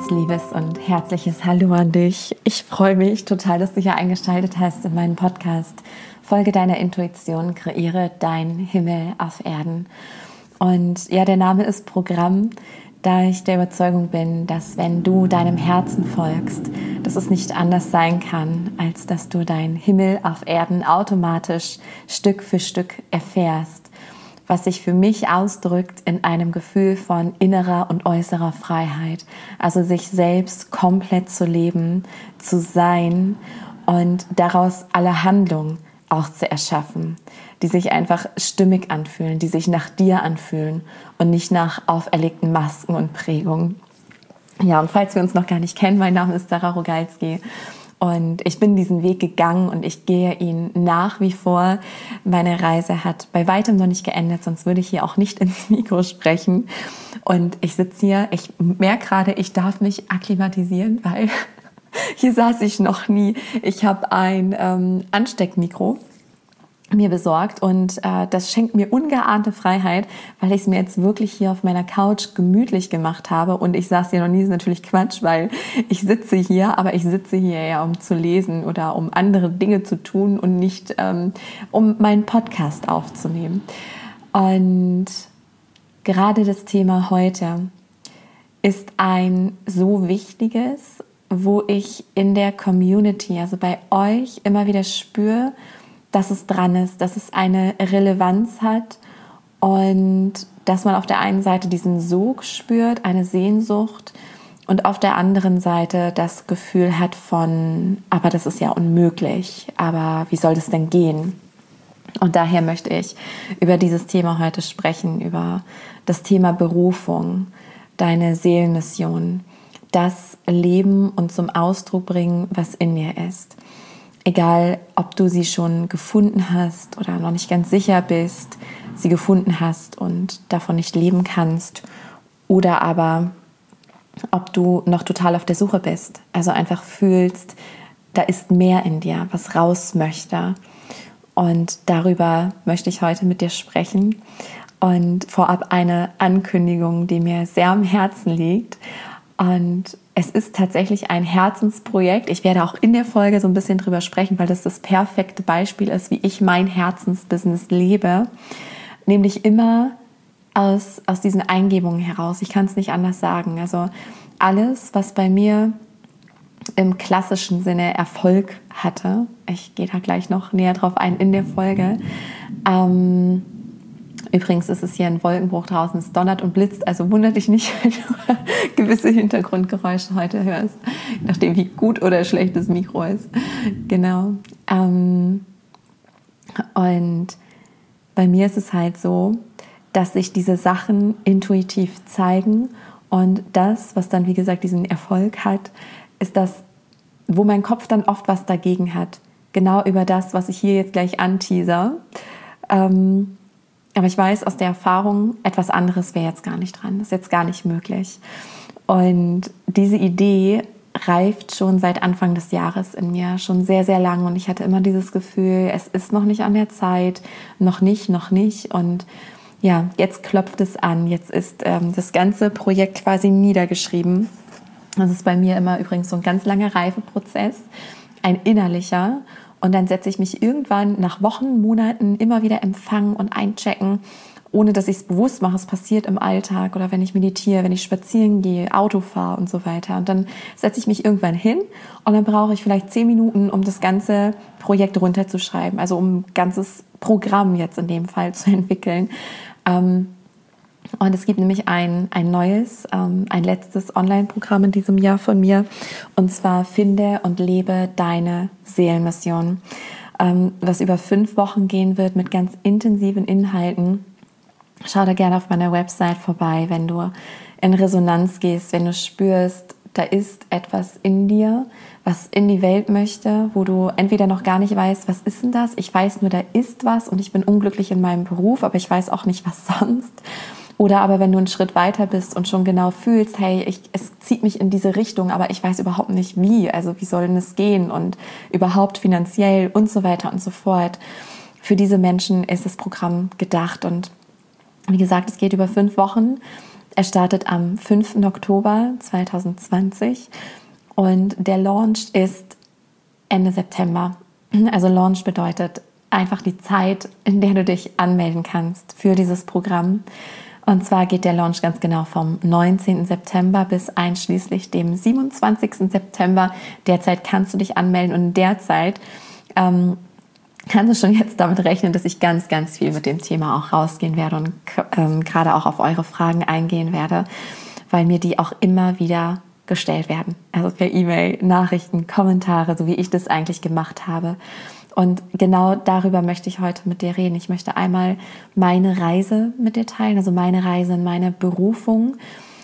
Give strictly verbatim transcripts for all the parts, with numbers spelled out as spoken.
ganz liebes und herzliches Hallo an dich. Ich freue mich total, dass du hier eingeschaltet hast in meinen Podcast. Folge deiner Intuition, kreiere dein Himmel auf Erden. Und ja, der Name ist Programm, da ich der Überzeugung bin, dass wenn du deinem Herzen folgst, dass es nicht anders sein kann, als dass du dein Himmel auf Erden automatisch Stück für Stück erfährst, was sich für mich ausdrückt in einem Gefühl von innerer und äußerer Freiheit. Also sich selbst komplett zu leben, zu sein und daraus alle Handlungen auch zu erschaffen, die sich einfach stimmig anfühlen, die sich nach dir anfühlen und nicht nach auferlegten Masken und Prägungen. Ja, und falls wir uns noch gar nicht kennen, mein Name ist Sarah Rogalski. Und ich bin diesen Weg gegangen und ich gehe ihn nach wie vor. Meine Reise hat bei weitem noch nicht geendet, sonst würde ich hier auch nicht ins Mikro sprechen. Und ich sitze hier, ich merke gerade, ich darf mich akklimatisieren, weil hier saß ich noch nie. Ich habe ein ähm, Ansteckmikro mir besorgt und äh, das schenkt mir ungeahnte Freiheit, weil ich es mir jetzt wirklich hier auf meiner Couch gemütlich gemacht habe und ich saß hier noch nie, das ist natürlich Quatsch, weil ich sitze hier, aber ich sitze hier ja, um zu lesen oder um andere Dinge zu tun und nicht ähm, um meinen Podcast aufzunehmen. Und gerade das Thema heute ist ein so wichtiges, wo ich in der Community, also bei euch immer wieder spüre, dass es dran ist, dass es eine Relevanz hat und dass man auf der einen Seite diesen Sog spürt, eine Sehnsucht und auf der anderen Seite das Gefühl hat von, aber das ist ja unmöglich, aber wie soll das denn gehen? Und daher möchte ich über dieses Thema heute sprechen, über das Thema Berufung, deine Seelenmission, das Leben und zum Ausdruck bringen, was in dir ist. Egal, ob du sie schon gefunden hast oder noch nicht ganz sicher bist, sie gefunden hast und davon nicht leben kannst, oder aber ob du noch total auf der Suche bist, also einfach fühlst, da ist mehr in dir, was raus möchte. Und darüber möchte ich heute mit dir sprechen. Und vorab eine Ankündigung, die mir sehr am Herzen liegt. Und es ist tatsächlich ein Herzensprojekt. Ich werde auch in der Folge so ein bisschen drüber sprechen, weil das das perfekte Beispiel ist, wie ich mein Herzensbusiness lebe. Nämlich immer aus, aus diesen Eingebungen heraus. Ich kann es nicht anders sagen. Also alles, was bei mir im klassischen Sinne Erfolg hatte, ich gehe da gleich noch näher drauf ein in der Folge, ähm, übrigens ist es hier ein Wolkenbruch draußen, es donnert und blitzt, also wundert dich nicht, wenn du gewisse Hintergrundgeräusche heute hörst, nachdem wie gut oder schlecht das Mikro ist. Genau. Ähm, und bei mir ist es halt so, dass sich diese Sachen intuitiv zeigen und das, was dann wie gesagt diesen Erfolg hat, ist das, wo mein Kopf dann oft was dagegen hat. Genau über das, was ich hier jetzt gleich anteaser. Ähm, Aber ich weiß aus der Erfahrung, etwas anderes wäre jetzt gar nicht dran. Das ist jetzt gar nicht möglich. Und diese Idee reift schon seit Anfang des Jahres in mir, schon sehr, sehr lang. Und ich hatte immer dieses Gefühl, es ist noch nicht an der Zeit, noch nicht, noch nicht. Und ja, jetzt klopft es an. Jetzt ist ähm, das ganze Projekt quasi niedergeschrieben. Das ist bei mir immer übrigens so ein ganz langer Reifeprozess, ein innerlicher. Und dann setze ich mich irgendwann nach Wochen, Monaten immer wieder empfangen und einchecken, ohne dass ich es bewusst mache. Es passiert im Alltag oder wenn ich meditiere, wenn ich spazieren gehe, Auto fahre und so weiter. Und dann setze ich mich irgendwann hin und dann brauche ich vielleicht zehn Minuten, um das ganze Projekt runterzuschreiben. Also um ein ganzes Programm jetzt in dem Fall zu entwickeln. Und es gibt nämlich ein, ein neues, ähm, ein letztes Online-Programm in diesem Jahr von mir. Und zwar Finde und lebe deine Seelenmission. Ähm, was über fünf Wochen gehen wird mit ganz intensiven Inhalten. Schau da gerne auf meiner Website vorbei, wenn du in Resonanz gehst, wenn du spürst, da ist etwas in dir, was in die Welt möchte, wo du entweder noch gar nicht weißt, was ist denn das? Ich weiß nur, da ist was und ich bin unglücklich in meinem Beruf, aber ich weiß auch nicht, was sonst. Oder aber wenn du einen Schritt weiter bist und schon genau fühlst, hey, ich, es zieht mich in diese Richtung, aber ich weiß überhaupt nicht wie, also wie soll denn es gehen und überhaupt finanziell und so weiter und so fort. Für diese Menschen ist das Programm gedacht und wie gesagt, es geht über fünf Wochen Er startet am fünften Oktober zweitausendzwanzig und der Launch ist Ende September. Also Launch bedeutet einfach die Zeit, in der du dich anmelden kannst für dieses Programm. Und zwar geht der Launch ganz genau vom neunzehnten September bis einschließlich dem siebenundzwanzigsten September. Derzeit kannst du dich anmelden und derzeit ähm, kannst du schon jetzt damit rechnen, dass ich ganz, ganz viel mit dem Thema auch rausgehen werde und ähm, gerade auch auf eure Fragen eingehen werde, weil mir die auch immer wieder gestellt werden. Also per E-Mail, Nachrichten, Kommentare, so wie ich das eigentlich gemacht habe. Und genau darüber möchte ich heute mit dir reden. Ich möchte einmal meine Reise mit dir teilen, also meine Reise in meine Berufung,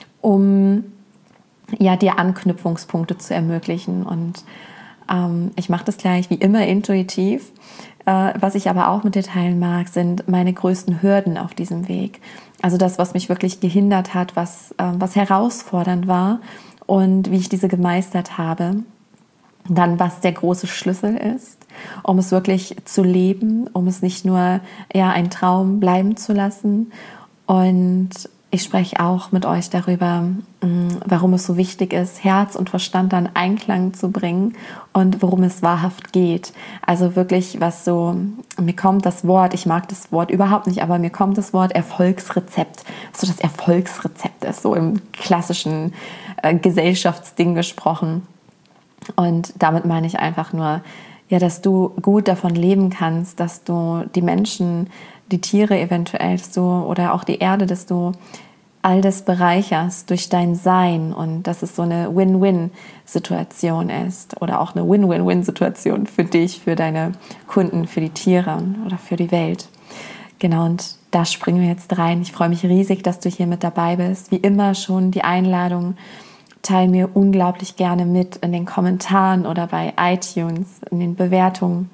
um ja, dir Anknüpfungspunkte zu ermöglichen. Und ähm, ich mache das gleich wie immer intuitiv. Äh, was ich aber auch mit dir teilen mag, sind meine größten Hürden auf diesem Weg. Also das, was mich wirklich gehindert hat, was, äh, was herausfordernd war und wie ich diese gemeistert habe. Dann, was der große Schlüssel ist, um es wirklich zu leben, um es nicht nur ja, ein Traum bleiben zu lassen. Und ich spreche auch mit euch darüber, warum es so wichtig ist, Herz und Verstand dann Einklang zu bringen und worum es wahrhaft geht. Also wirklich, was so, mir kommt das Wort, ich mag das Wort überhaupt nicht, aber mir kommt das Wort Erfolgsrezept, so das Erfolgsrezept ist, so im klassischen äh, Gesellschaftsding gesprochen. Und damit meine ich einfach nur, ja, dass du gut davon leben kannst, dass du die Menschen, die Tiere eventuell, dass du, oder auch die Erde, dass du all das bereicherst durch dein Sein und dass es so eine Win-Win-Situation ist oder auch eine Win-Win-Win-Situation für dich, für deine Kunden, für die Tiere oder für die Welt. Genau, und da springen wir jetzt rein. Ich freue mich riesig, dass du hier mit dabei bist. Wie immer schon die Einladung, teile mir unglaublich gerne mit in den Kommentaren oder bei iTunes, in den Bewertungen,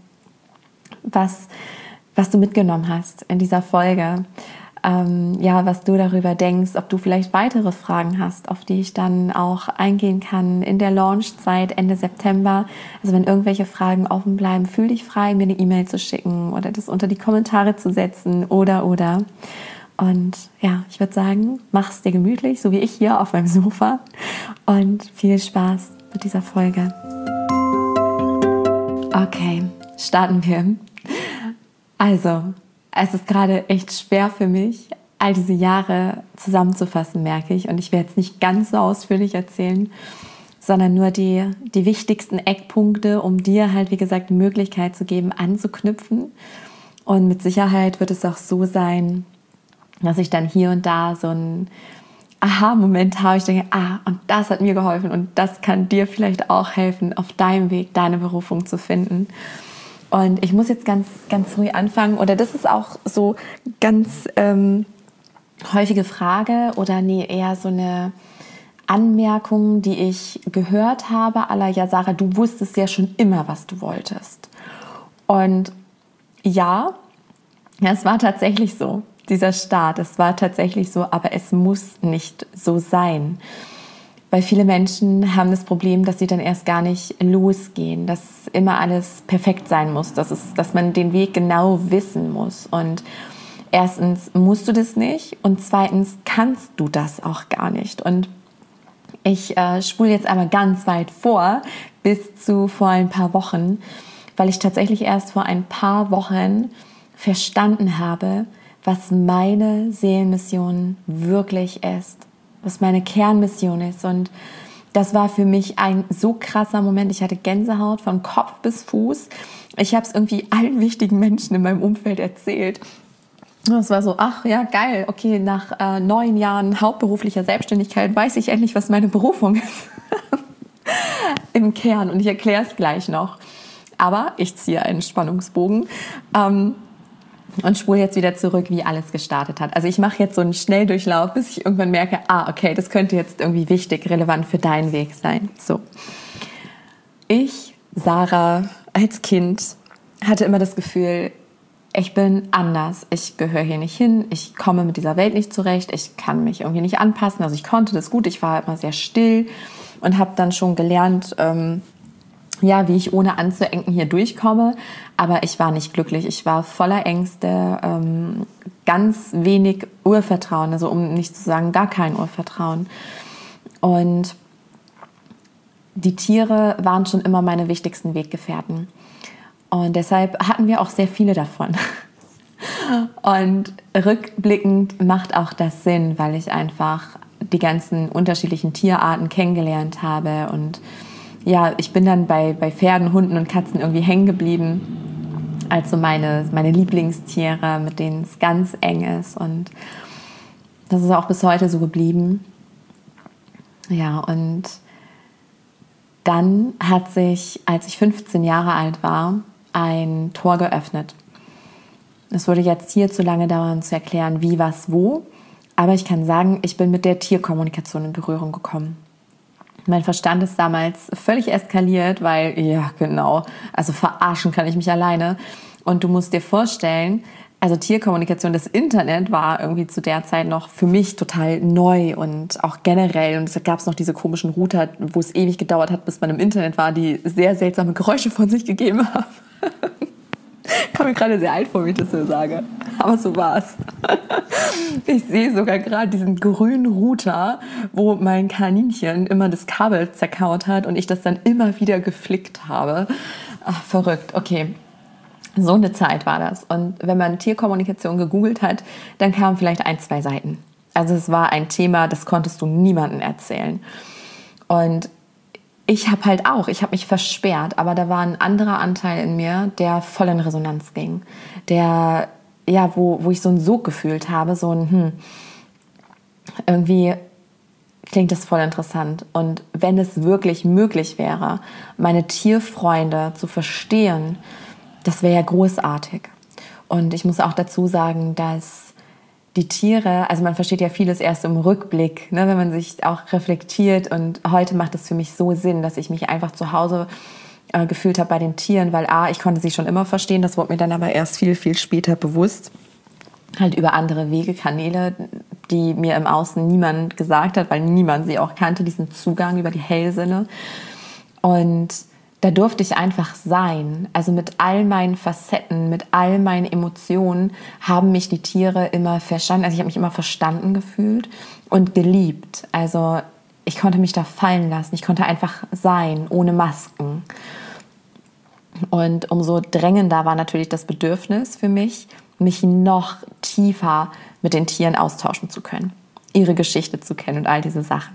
was, was du mitgenommen hast in dieser Folge. Ähm, ja, was du darüber denkst, ob du vielleicht weitere Fragen hast, auf die ich dann auch eingehen kann in der Launchzeit Ende September. Also wenn irgendwelche Fragen offen bleiben, fühl dich frei, mir eine E-Mail zu schicken oder das unter die Kommentare zu setzen oder, oder. Und ja, ich würde sagen, mach's dir gemütlich, so wie ich hier auf meinem Sofa. Und viel Spaß mit dieser Folge. Okay, starten wir. Also, es ist gerade echt schwer für mich, all diese Jahre zusammenzufassen, merke ich. Und ich werde jetzt nicht ganz so ausführlich erzählen, sondern nur die, die wichtigsten Eckpunkte, um dir halt, wie gesagt, die Möglichkeit zu geben, anzuknüpfen. Und mit Sicherheit wird es auch so sein, dass ich dann hier und da so einen Aha-Moment habe. Ich denke, ah, und das hat mir geholfen und das kann dir vielleicht auch helfen, auf deinem Weg deine Berufung zu finden. Und ich muss jetzt ganz, ganz früh anfangen, oder das ist auch so ganz ähm, häufige Frage oder nee, eher so eine Anmerkung, die ich gehört habe, à la, ja, Sarah, du wusstest ja schon immer, was du wolltest. Und ja, ja, es war tatsächlich so. Dieser Start, es war tatsächlich so, aber es muss nicht so sein. Weil viele Menschen haben das Problem, dass sie dann erst gar nicht losgehen, dass immer alles perfekt sein muss, dass, es, dass man den Weg genau wissen muss. Und erstens musst du das nicht und zweitens kannst du das auch gar nicht. Und ich äh, spule jetzt einmal ganz weit vor, bis zu vor ein paar Wochen, weil ich tatsächlich erst vor ein paar Wochen verstanden habe, was meine Seelenmission wirklich ist, was meine Kernmission ist. Und das war für mich ein so krasser Moment. Ich hatte Gänsehaut von Kopf bis Fuß. Ich habe es irgendwie allen wichtigen Menschen in meinem Umfeld erzählt. Und es war so, ach ja, geil, okay, nach äh, neun Jahren hauptberuflicher Selbstständigkeit weiß ich endlich, was meine Berufung ist. Im Kern. Und ich erkläre es gleich noch. Aber ich ziehe einen Spannungsbogen. Ähm, Und spule jetzt wieder zurück, wie alles gestartet hat. Also ich mache jetzt so einen Schnelldurchlauf, bis ich irgendwann merke, ah, okay, das könnte jetzt irgendwie wichtig, relevant für deinen Weg sein. So. Ich, Sarah, als Kind hatte immer das Gefühl, ich bin anders. Ich gehöre hier nicht hin. Ich komme mit dieser Welt nicht zurecht. Ich kann mich irgendwie nicht anpassen. Also ich konnte das gut. Ich war immer sehr still und habe dann schon gelernt, ähm, ja, wie ich ohne anzuenken hier durchkomme. Aber ich war nicht glücklich. Ich war voller Ängste, ähm, ganz wenig Urvertrauen, also um nicht zu sagen gar kein Urvertrauen. Und die Tiere waren schon immer meine wichtigsten Weggefährten. Und deshalb hatten wir auch sehr viele davon. Und rückblickend macht auch das Sinn, weil ich einfach die ganzen unterschiedlichen Tierarten kennengelernt habe. Und ja, ich bin dann bei, bei Pferden, Hunden und Katzen irgendwie hängen geblieben. Also meine, meine Lieblingstiere, mit denen es ganz eng ist. Und das ist auch bis heute so geblieben. Ja, und dann hat sich, als ich fünfzehn Jahre alt war, ein Tor geöffnet. Es würde jetzt hier zu lange dauern, zu erklären, wie, was, wo. Aber ich kann sagen, ich bin mit der Tierkommunikation in Berührung gekommen. Mein Verstand ist damals völlig eskaliert, weil, ja genau, also verarschen kann ich mich alleine. Und du musst dir vorstellen, also Tierkommunikation, das Internet war irgendwie zu der Zeit noch für mich total neu und auch generell. Und es gab es noch diese komischen Router, wo es ewig gedauert hat, bis man im Internet war, die sehr seltsame Geräusche von sich gegeben haben. Ich komme mir gerade sehr alt vor, wie ich das so sage. Aber so war's. Ich sehe sogar gerade diesen grünen Router, wo mein Kaninchen immer das Kabel zerkaut hat und ich das dann immer wieder geflickt habe. Ach, verrückt. Okay. So eine Zeit war das. Und wenn man Tierkommunikation gegoogelt hat, dann kamen vielleicht ein, zwei Seiten. Also es war ein Thema, das konntest du niemandem erzählen. Und ich habe halt auch, ich habe mich versperrt, aber da war ein anderer Anteil in mir, der voll in Resonanz ging. Der, ja, wo, wo ich so einen Sog gefühlt habe, so ein, hm, irgendwie klingt das voll interessant. Und wenn es wirklich möglich wäre, meine Tierfreunde zu verstehen, das wäre ja großartig. Und ich muss auch dazu sagen, dass die Tiere, also man versteht ja vieles erst im Rückblick, ne, wenn man sich auch reflektiert. Und heute macht es für mich so Sinn, dass ich mich einfach zu Hause äh, gefühlt habe bei den Tieren, weil A, ich konnte sie schon immer verstehen, das wurde mir dann aber erst viel, viel später bewusst. Halt über andere Wege, Kanäle, die mir im Außen niemand gesagt hat, weil niemand sie auch kannte, diesen Zugang über die Hellsinne. Und da durfte ich einfach sein. Also mit all meinen Facetten, mit all meinen Emotionen haben mich die Tiere immer verstanden. Also ich habe mich immer verstanden gefühlt und geliebt. Also ich konnte mich da fallen lassen. Ich konnte einfach sein, ohne Masken. Und umso drängender war natürlich das Bedürfnis für mich, mich noch tiefer mit den Tieren austauschen zu können, ihre Geschichte zu kennen und all diese Sachen.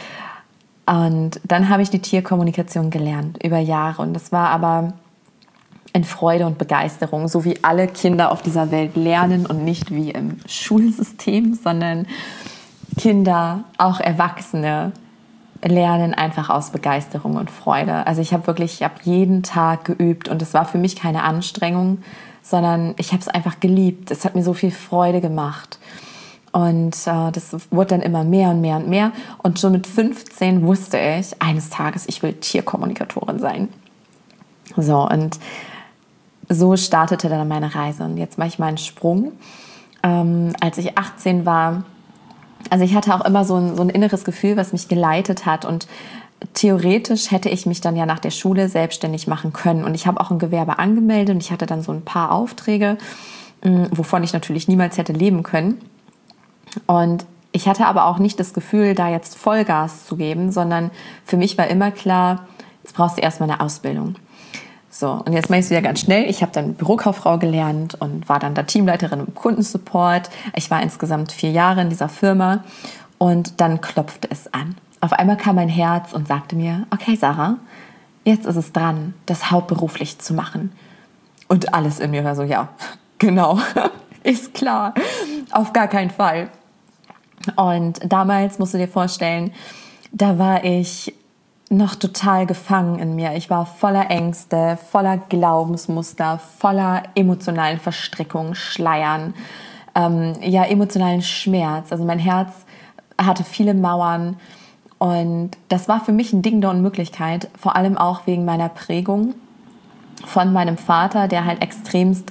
Und dann habe ich die Tierkommunikation gelernt über Jahre. Und das war aber in Freude und Begeisterung, so wie alle Kinder auf dieser Welt lernen und nicht wie im Schulsystem, sondern Kinder, auch Erwachsene, lernen einfach aus Begeisterung und Freude. Also ich habe wirklich, ich habe jeden Tag geübt und es war für mich keine Anstrengung, sondern ich habe es einfach geliebt. Es hat mir so viel Freude gemacht. Und äh, das wurde dann immer mehr und mehr und mehr. Und schon mit fünfzehn wusste ich, eines Tages, ich will Tierkommunikatorin sein. So, und so startete dann meine Reise. Und jetzt mache ich mal einen Sprung. Ähm, als ich achtzehn war, also ich hatte auch immer so ein, so ein inneres Gefühl, was mich geleitet hat. Und theoretisch hätte ich mich dann ja nach der Schule selbstständig machen können. Und ich habe auch ein Gewerbe angemeldet und ich hatte dann so ein paar Aufträge, mh, wovon ich natürlich niemals hätte leben können. Und ich hatte aber auch nicht das Gefühl, da jetzt Vollgas zu geben, sondern für mich war immer klar, jetzt brauchst du erstmal eine Ausbildung. So, und jetzt mache ich es wieder ganz schnell. Ich habe dann Bürokauffrau gelernt und war dann da Teamleiterin im Kundensupport. Ich war insgesamt vier Jahre in dieser Firma und dann klopfte es an. Auf einmal kam mein Herz und sagte mir, okay Sarah, jetzt ist es dran, das hauptberuflich zu machen. Und alles in mir war so, ja, genau, ist klar, auf gar keinen Fall. Und damals, musst du dir vorstellen, da war ich noch total gefangen in mir. Ich war voller Ängste, voller Glaubensmuster, voller emotionalen Verstrickungen, Schleiern, ähm, ja, emotionalen Schmerz. Also mein Herz hatte viele Mauern und das war für mich ein Ding der Unmöglichkeit, vor allem auch wegen meiner Prägung von meinem Vater, der halt extremst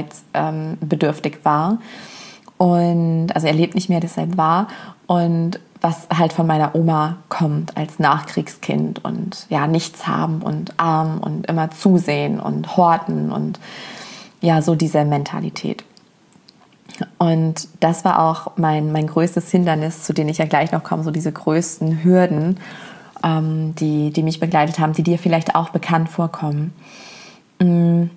sicherheitsbedürftig war. Und also er lebt nicht mehr, deshalb war. Und was halt von meiner Oma kommt als Nachkriegskind und ja, nichts haben und arm und immer zusehen und horten und ja, so diese Mentalität. Und das war auch mein, mein größtes Hindernis, zu denen ich ja gleich noch komme, so diese größten Hürden, ähm, die, die mich begleitet haben, die dir vielleicht auch bekannt vorkommen. Und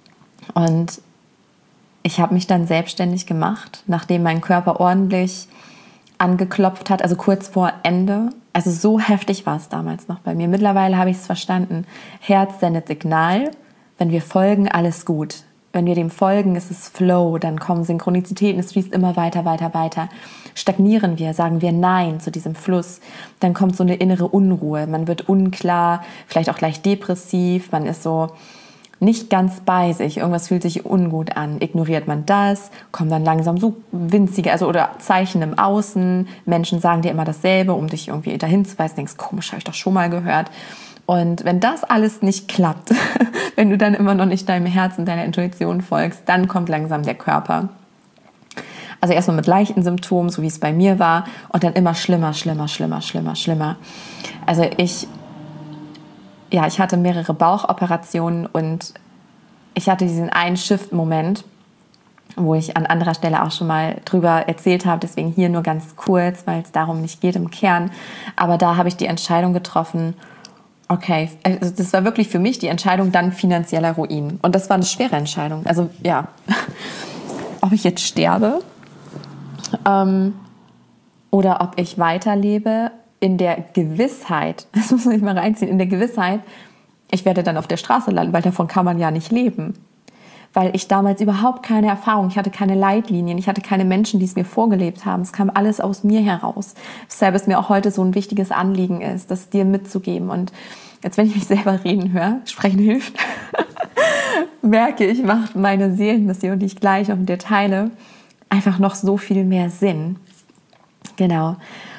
ich habe mich dann selbstständig gemacht, nachdem mein Körper ordentlich angeklopft hat, also kurz vor Ende. Also so heftig war es damals noch bei mir. Mittlerweile habe ich es verstanden. Herz sendet Signal, wenn wir folgen, alles gut. Wenn wir dem folgen, ist es Flow, dann kommen Synchronizitäten, es fließt immer weiter, weiter, weiter. Stagnieren wir, sagen wir Nein zu diesem Fluss, dann kommt so eine innere Unruhe. Man wird unklar, vielleicht auch gleich depressiv, man ist so nicht ganz bei sich, irgendwas fühlt sich ungut an. Ignoriert man das, kommen dann langsam so winzige, also oder Zeichen im Außen. Menschen sagen dir immer dasselbe, um dich irgendwie dahin zu weisen. Denkst, komisch, habe ich doch schon mal gehört. Und wenn das alles nicht klappt, wenn du dann immer noch nicht deinem Herzen, deiner Intuition folgst, dann kommt langsam der Körper. Also erstmal mit leichten Symptomen, so wie es bei mir war, und dann immer schlimmer, schlimmer, schlimmer, schlimmer, schlimmer. Also ich, ja, ich hatte mehrere Bauchoperationen und ich hatte diesen einen Shift-Moment, wo ich an anderer Stelle auch schon mal drüber erzählt habe, deswegen hier nur ganz kurz, weil es darum nicht geht im Kern. Aber da habe ich die Entscheidung getroffen, okay, also das war wirklich für mich die Entscheidung, dann finanzieller Ruin. Und das war eine schwere Entscheidung. Also ja, ob ich jetzt sterbe ähm, oder ob ich weiterlebe in der Gewissheit, das muss man sich mal reinziehen, in der Gewissheit, ich werde dann auf der Straße landen, weil davon kann man ja nicht leben. Weil ich damals überhaupt keine Erfahrung, ich hatte keine Leitlinien, ich hatte keine Menschen, die es mir vorgelebt haben. Es kam alles aus mir heraus. Weshalb es mir auch heute so ein wichtiges Anliegen ist, das dir mitzugeben. Und jetzt, wenn ich mich selber reden höre, sprechen hilft, merke ich, macht meine Seelenmission, die ich gleich auch mit dir teile, einfach noch so viel mehr Sinn. Genau.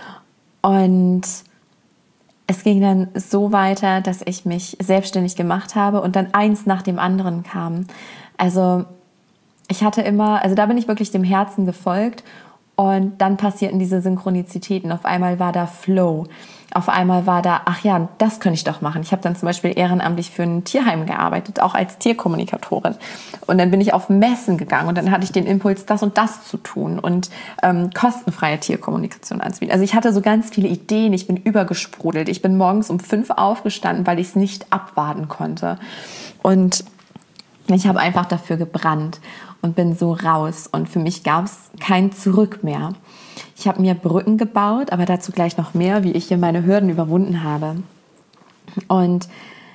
Und es ging dann so weiter, dass ich mich selbstständig gemacht habe und dann eins nach dem anderen kam. Also ich hatte immer, also da bin ich wirklich dem Herzen gefolgt und dann passierten diese Synchronizitäten. Auf einmal war da Flow. Auf einmal war da, ach ja, das könnte ich doch machen. Ich habe dann zum Beispiel ehrenamtlich für ein Tierheim gearbeitet, auch als Tierkommunikatorin. Und dann bin ich auf Messen gegangen und dann hatte ich den Impuls, das und das zu tun und ähm, kostenfreie Tierkommunikation anzubieten. Also ich hatte so ganz viele Ideen, ich bin übergesprudelt. Ich bin morgens um fünf aufgestanden, weil ich es nicht abwarten konnte. Und ich habe einfach dafür gebrannt und bin so raus. Und für mich gab es kein Zurück mehr. Ich habe mir Brücken gebaut, aber dazu gleich noch mehr, wie ich hier meine Hürden überwunden habe. Und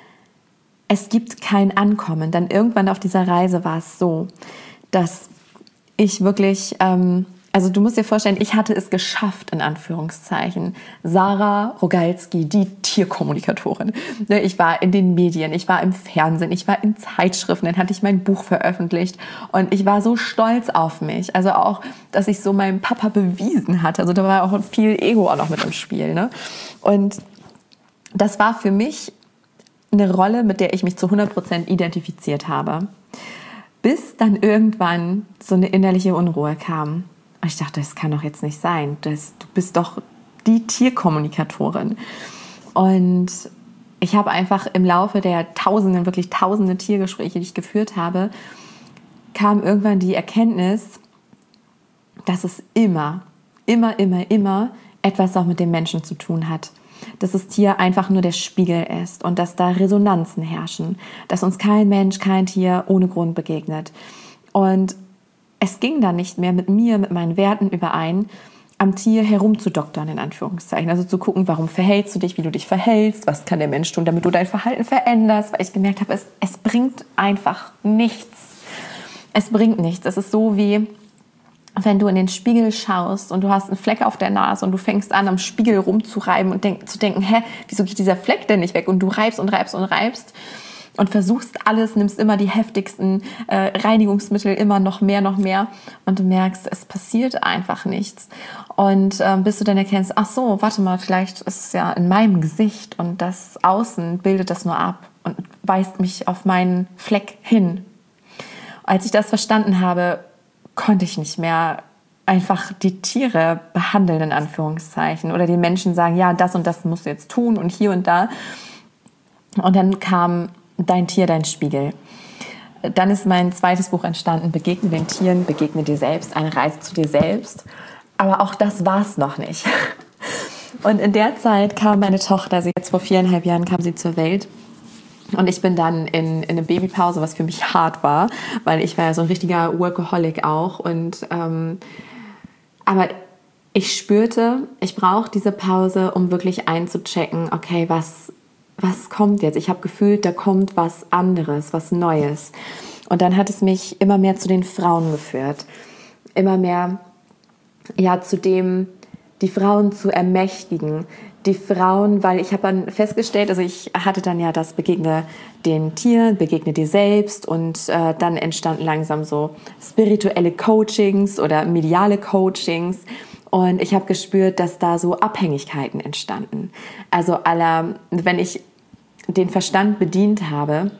es gibt kein Ankommen. Dann irgendwann auf dieser Reise war es so, dass ich wirklich... Ähm, Also du musst dir vorstellen, ich hatte es geschafft, in Anführungszeichen. Sarah Rogalski, die Tierkommunikatorin. Ich war in den Medien, ich war im Fernsehen, ich war in Zeitschriften, dann hatte ich mein Buch veröffentlicht und ich war so stolz auf mich. Also auch, dass ich so meinem Papa bewiesen hatte. Also da war auch viel Ego auch noch mit im Spiel. Ne? Und das war für mich eine Rolle, mit der ich mich zu hundert Prozent identifiziert habe. Bis dann irgendwann so eine innerliche Unruhe kam. Ich dachte, das kann doch jetzt nicht sein. Das, du bist doch die Tierkommunikatorin. Und ich habe einfach im Laufe der tausenden, wirklich tausende Tiergespräche, die ich geführt habe, kam irgendwann die Erkenntnis, dass es immer, immer, immer, immer etwas auch mit dem Menschen zu tun hat. Dass das Tier einfach nur der Spiegel ist und dass da Resonanzen herrschen. Dass uns kein Mensch, kein Tier ohne Grund begegnet. Und es ging dann nicht mehr mit mir, mit meinen Werten überein, am Tier herumzudoktern, in Anführungszeichen. Also zu gucken, warum verhältst du dich, wie du dich verhältst, was kann der Mensch tun, damit du dein Verhalten veränderst, weil ich gemerkt habe, es, es bringt einfach nichts. Es bringt nichts. Es ist so wie, wenn du in den Spiegel schaust und du hast einen Fleck auf der Nase und du fängst an, am Spiegel rumzureiben und denk, zu denken, hä, wieso geht dieser Fleck denn nicht weg? Und du reibst und reibst und reibst. Und versuchst alles, nimmst immer die heftigsten äh, Reinigungsmittel, immer noch mehr, noch mehr. Und du merkst, es passiert einfach nichts. Und äh, bis du dann erkennst, ach so, warte mal, vielleicht ist es ja in meinem Gesicht und das Außen bildet das nur ab und weist mich auf meinen Fleck hin. Als ich das verstanden habe, konnte ich nicht mehr, einfach die Tiere behandeln, in Anführungszeichen, oder den Menschen sagen, ja, das und das musst du jetzt tun und hier und da. Und dann kam Dein Tier, dein Spiegel. Dann ist mein zweites Buch entstanden, Begegne den Tieren, begegne dir selbst, eine Reise zu dir selbst. Aber auch das war es noch nicht. Und in der Zeit kam meine Tochter, sie jetzt vor viereinhalb Jahren kam sie zur Welt. Und ich bin dann in, in eine Babypause, was für mich hart war, weil ich war ja so ein richtiger Workaholic auch. Und, ähm, aber ich spürte, ich brauche diese Pause, um wirklich einzuchecken, okay, was, was kommt jetzt? Ich habe gefühlt, da kommt was anderes, was Neues. Und dann hat es mich immer mehr zu den Frauen geführt. Immer mehr ja, zu dem, die Frauen zu ermächtigen. Die Frauen, weil ich habe dann festgestellt, also ich hatte dann ja das Begegne den Tieren, begegne dir selbst und äh, dann entstanden langsam so spirituelle Coachings oder mediale Coachings und ich habe gespürt, dass da so Abhängigkeiten entstanden. Also aller, wenn ich den Verstand bedient habe,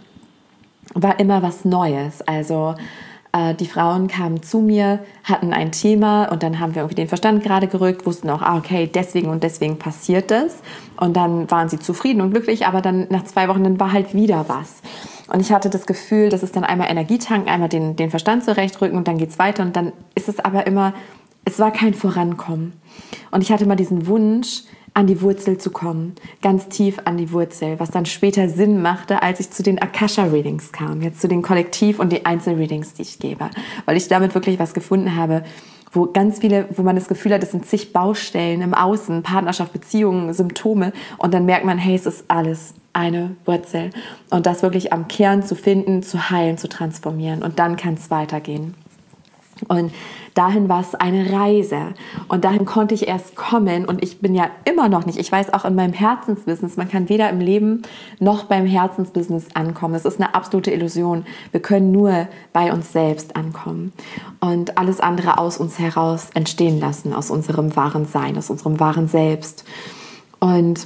war immer was Neues. Also äh, die Frauen kamen zu mir, hatten ein Thema und dann haben wir irgendwie den Verstand gerade gerückt, wussten auch, ah, okay, deswegen und deswegen passiert das. Und dann waren sie zufrieden und glücklich, aber dann nach zwei Wochen, dann war halt wieder was. Und ich hatte das Gefühl, das ist dann einmal Energietanken, einmal den, den Verstand zurechtrücken und dann geht's weiter. Und dann ist es aber immer, es war kein Vorankommen. Und ich hatte mal diesen Wunsch, an die Wurzel zu kommen, ganz tief an die Wurzel, was dann später Sinn machte, als ich zu den Akasha-Readings kam, jetzt zu den Kollektiv- und die Einzel-Readings, die ich gebe, weil ich damit wirklich was gefunden habe, wo ganz viele, wo man das Gefühl hat, es sind zig Baustellen im Außen, Partnerschaft, Beziehungen, Symptome und dann merkt man, hey, es ist alles eine Wurzel und das wirklich am Kern zu finden, zu heilen, zu transformieren und dann kann es weitergehen. Und dahin war es eine Reise und dahin konnte ich erst kommen und ich bin ja immer noch nicht, ich weiß auch in meinem Herzensbusiness, man kann weder im Leben noch beim Herzensbusiness ankommen. Das ist eine absolute Illusion. Wir können nur bei uns selbst ankommen und alles andere aus uns heraus entstehen lassen, aus unserem wahren Sein, aus unserem wahren Selbst. Und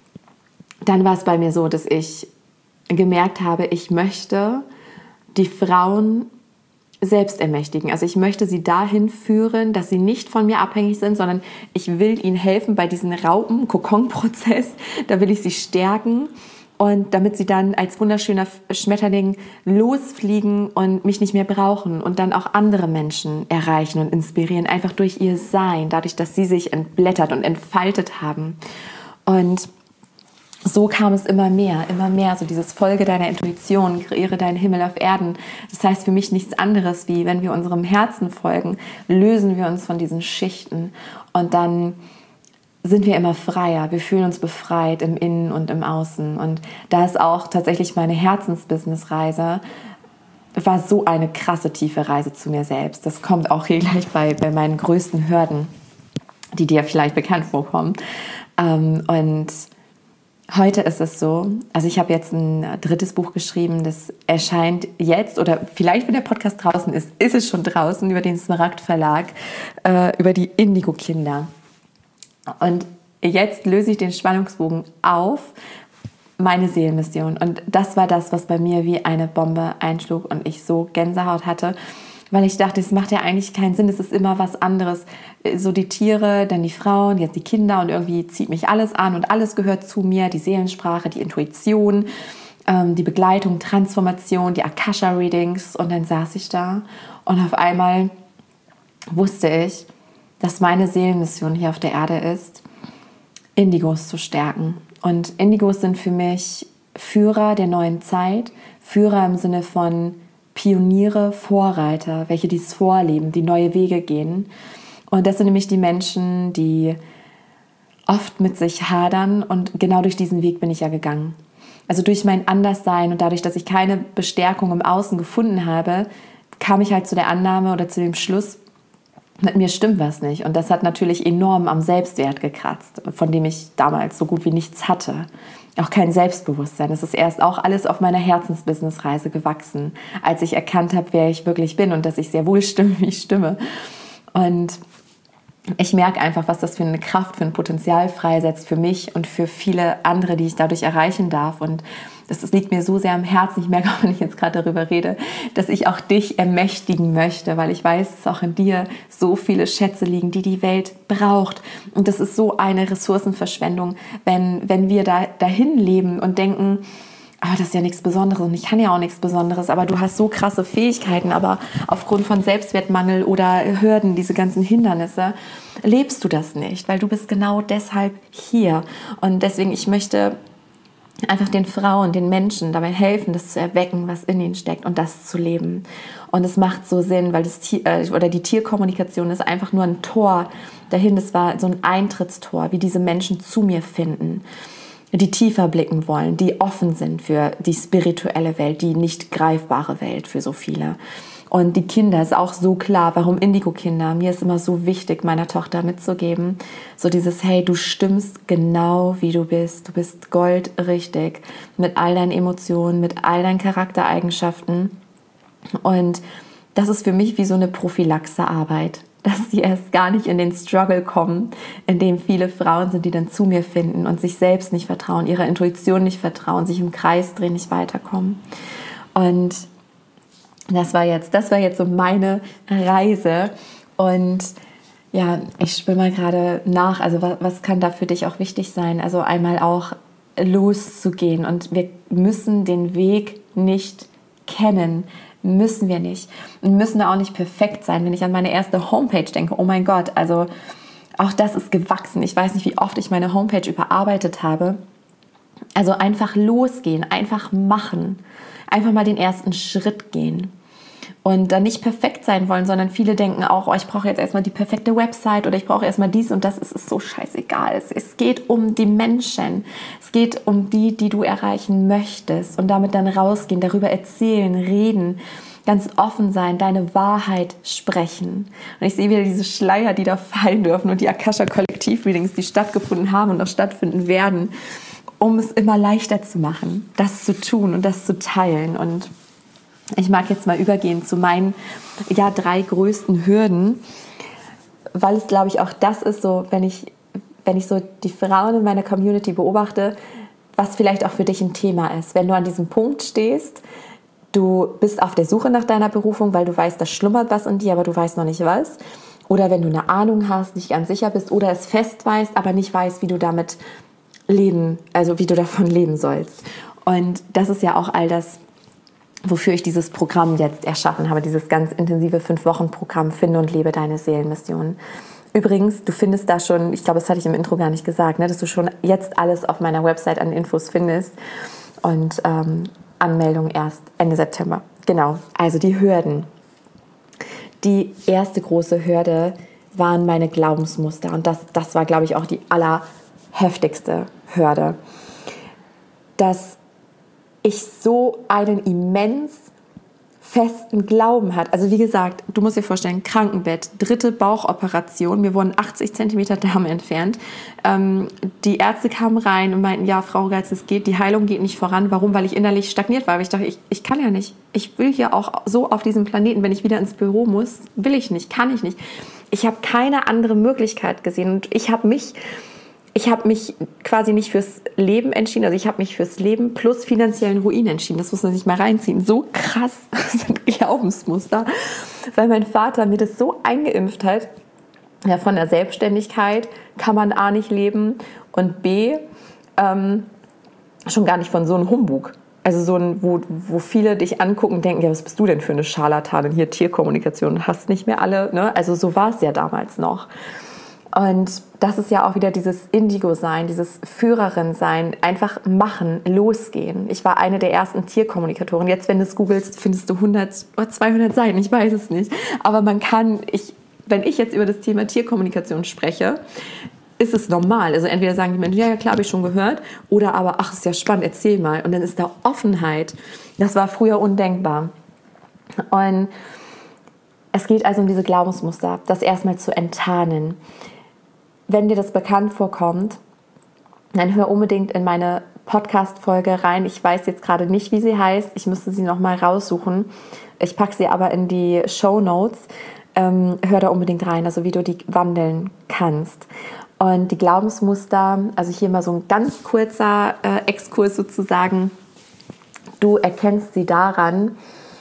dann war es bei mir so, dass ich gemerkt habe, ich möchte die Frauen selbst ermächtigen. Also ich möchte sie dahin führen, dass sie nicht von mir abhängig sind, sondern ich will ihnen helfen bei diesem Raupen-Kokon-Prozess. Da will ich sie stärken und damit sie dann als wunderschöner Schmetterling losfliegen und mich nicht mehr brauchen und dann auch andere Menschen erreichen und inspirieren, einfach durch ihr Sein, dadurch, dass sie sich entblättert und entfaltet haben. Und so kam es immer mehr, immer mehr, so dieses Folge deiner Intuition, kreiere deinen Himmel auf Erden. Das heißt für mich nichts anderes, wie wenn wir unserem Herzen folgen, lösen wir uns von diesen Schichten und dann sind wir immer freier. Wir fühlen uns befreit im Innen und im Außen. Und da ist auch tatsächlich meine Herzensbusiness-Reise, war so eine krasse, tiefe Reise zu mir selbst. Das kommt auch hier gleich bei, bei meinen größten Hürden, die dir vielleicht bekannt vorkommen. Und heute ist es so, also ich habe jetzt ein drittes Buch geschrieben, das erscheint jetzt oder vielleicht, wenn der Podcast draußen ist, ist es schon draußen über den Smaragd Verlag, äh, über die Indigo-Kinder. Und jetzt löse ich den Spannungsbogen auf, meine Seelenmission. Und das war das, was bei mir wie eine Bombe einschlug und ich so Gänsehaut hatte, weil ich dachte, es macht ja eigentlich keinen Sinn, es ist immer was anderes. So die Tiere, dann die Frauen, jetzt die Kinder und irgendwie zieht mich alles an und alles gehört zu mir, die Seelensprache, die Intuition, ähm, die Begleitung, Transformation, die Akasha-Readings und dann saß ich da und auf einmal wusste ich, dass meine Seelenmission hier auf der Erde ist, Indigos zu stärken. Und Indigos sind für mich Führer der neuen Zeit, Führer im Sinne von Pioniere, Vorreiter, welche dies vorleben, die neue Wege gehen. Und das sind nämlich die Menschen, die oft mit sich hadern und genau durch diesen Weg bin ich ja gegangen. Also durch mein Anderssein und dadurch, dass ich keine Bestärkung im Außen gefunden habe, kam ich halt zu der Annahme oder zu dem Schluss, mit mir stimmt was nicht. Und das hat natürlich enorm am Selbstwert gekratzt, von dem ich damals so gut wie nichts hatte. Auch kein Selbstbewusstsein. Es ist erst auch alles auf meiner Herzensbusiness-Reise gewachsen, als ich erkannt habe, wer ich wirklich bin und dass ich sehr wohl stimme, wie ich stimme. Und ich merke einfach, was das für eine Kraft, für ein Potenzial freisetzt für mich und für viele andere, die ich dadurch erreichen darf. Und das, das liegt mir so sehr am Herzen, ich merke auch, wenn ich jetzt gerade darüber rede, dass ich auch dich ermächtigen möchte, weil ich weiß, dass auch in dir so viele Schätze liegen, die die Welt braucht. Und das ist so eine Ressourcenverschwendung, wenn, wenn wir da dahin leben und denken, aber das ist ja nichts Besonderes und ich kann ja auch nichts Besonderes, aber du hast so krasse Fähigkeiten, aber aufgrund von Selbstwertmangel oder Hürden, diese ganzen Hindernisse, lebst du das nicht, weil du bist genau deshalb hier. Und deswegen, ich möchte einfach den Frauen, den Menschen dabei helfen, das zu erwecken, was in ihnen steckt und das zu leben. Und es macht so Sinn, weil das Tier, äh, oder die Tierkommunikation ist einfach nur ein Tor dahin, das war so ein Eintrittstor, wie diese Menschen zu mir finden, die tiefer blicken wollen, die offen sind für die spirituelle Welt, die nicht greifbare Welt für so viele. Und die Kinder, ist auch so klar, warum Indigo-Kinder, mir ist immer so wichtig, meiner Tochter mitzugeben, so dieses, hey, du stimmst genau wie du bist, du bist goldrichtig, mit all deinen Emotionen, mit all deinen Charaktereigenschaften. Und das ist für mich wie so eine Prophylaxe-Arbeit, dass sie erst gar nicht in den Struggle kommen, in dem viele Frauen sind, die dann zu mir finden und sich selbst nicht vertrauen, ihrer Intuition nicht vertrauen, sich im Kreis drehen, nicht weiterkommen. Und das war jetzt, das war jetzt so meine Reise. Und ja, ich spüre mal gerade nach, also was, was kann da für dich auch wichtig sein? Also einmal auch loszugehen, und wir müssen den Weg nicht kennen. Müssen wir nicht. Und müssen da auch nicht perfekt sein. Wenn ich an meine erste Homepage denke, oh mein Gott, also auch das ist gewachsen. Ich weiß nicht, wie oft ich meine Homepage überarbeitet habe. Also einfach losgehen, einfach machen. Einfach mal den ersten Schritt gehen. Und dann nicht perfekt sein wollen, sondern viele denken auch, oh, ich brauche jetzt erstmal die perfekte Website oder ich brauche erstmal dies und das. Es ist so scheißegal. Es, es geht um die Menschen. Es geht um die, die du erreichen möchtest. Und damit dann rausgehen, darüber erzählen, reden, ganz offen sein, deine Wahrheit sprechen. Und ich sehe wieder diese Schleier, die da fallen dürfen und die Akasha-Kollektiv-Readings, die stattgefunden haben und noch stattfinden werden, um es immer leichter zu machen, das zu tun und das zu teilen. Und ich mag jetzt mal übergehen zu meinen ja, drei größten Hürden, weil es, glaube ich, auch das ist so, wenn ich, wenn ich so die Frauen in meiner Community beobachte, was vielleicht auch für dich ein Thema ist. Wenn du an diesem Punkt stehst, du bist auf der Suche nach deiner Berufung, weil du weißt, da schlummert was in dir, aber du weißt noch nicht was. Oder wenn du eine Ahnung hast, nicht ganz sicher bist oder es fest weißt, aber nicht weißt, wie du damit leben, also wie du davon leben sollst. Und das ist ja auch all das, wofür ich dieses Programm jetzt erschaffen habe, dieses ganz intensive fünf-Wochen-Programm Finde und lebe deine Seelenmission. Übrigens, du findest da schon, ich glaube, das hatte ich im Intro gar nicht gesagt, ne, dass du schon jetzt alles auf meiner Website an Infos findest und ähm, Anmeldung erst Ende September. Genau, also die Hürden. Die erste große Hürde waren meine Glaubensmuster und das, das war, glaube ich, auch die allerheftigste Hürde. Dass ich so einen immens festen Glauben hat. Also wie gesagt, du musst dir vorstellen, Krankenbett, dritte Bauchoperation, mir wurden achtzig Zentimeter Darm entfernt. Ähm, die Ärzte kamen rein und meinten, ja, Frau Geitz, es geht, die Heilung geht nicht voran. Warum? Weil ich innerlich stagniert war. Weil ich dachte, ich, ich kann ja nicht. Ich will hier auch so auf diesem Planeten, wenn ich wieder ins Büro muss, will ich nicht, kann ich nicht. Ich habe keine andere Möglichkeit gesehen und ich habe mich Ich habe mich quasi nicht fürs Leben entschieden, also ich habe mich fürs Leben plus finanziellen Ruin entschieden. Das muss man sich mal reinziehen. So krass sind Glaubensmuster, weil mein Vater mir das so eingeimpft hat. Ja, von der Selbstständigkeit kann man A nicht leben und B ähm, schon gar nicht von so einem Humbug. Also so ein, wo, wo viele dich angucken und denken, ja, was bist du denn für eine Scharlatanin, hier Tierkommunikation, hast nicht mehr alle, ne? Also so war es ja damals noch. Und das ist ja auch wieder dieses Indigo-Sein, dieses Führerin-Sein, einfach machen, losgehen. Ich war eine der ersten Tierkommunikatoren. Jetzt, wenn du es googelst, findest du hundert oder zweihundert Seiten, ich weiß es nicht. Aber man kann, ich, wenn ich jetzt über das Thema Tierkommunikation spreche, ist es normal. Also entweder sagen die Menschen, ja, ja klar, habe ich schon gehört, oder aber, ach, ist ja spannend, erzähl mal. Und dann ist da Offenheit. Das war früher undenkbar. Und es geht also um diese Glaubensmuster, das erstmal zu enttarnen. Wenn dir das bekannt vorkommt, dann hör unbedingt in meine Podcast-Folge rein. Ich weiß jetzt gerade nicht, wie sie heißt. Ich müsste sie nochmal raussuchen. Ich packe sie aber in die Shownotes. Ähm, hör da unbedingt rein, also wie du die wandeln kannst. Und die Glaubensmuster, also hier mal so ein ganz kurzer äh, Exkurs sozusagen. Du erkennst sie daran,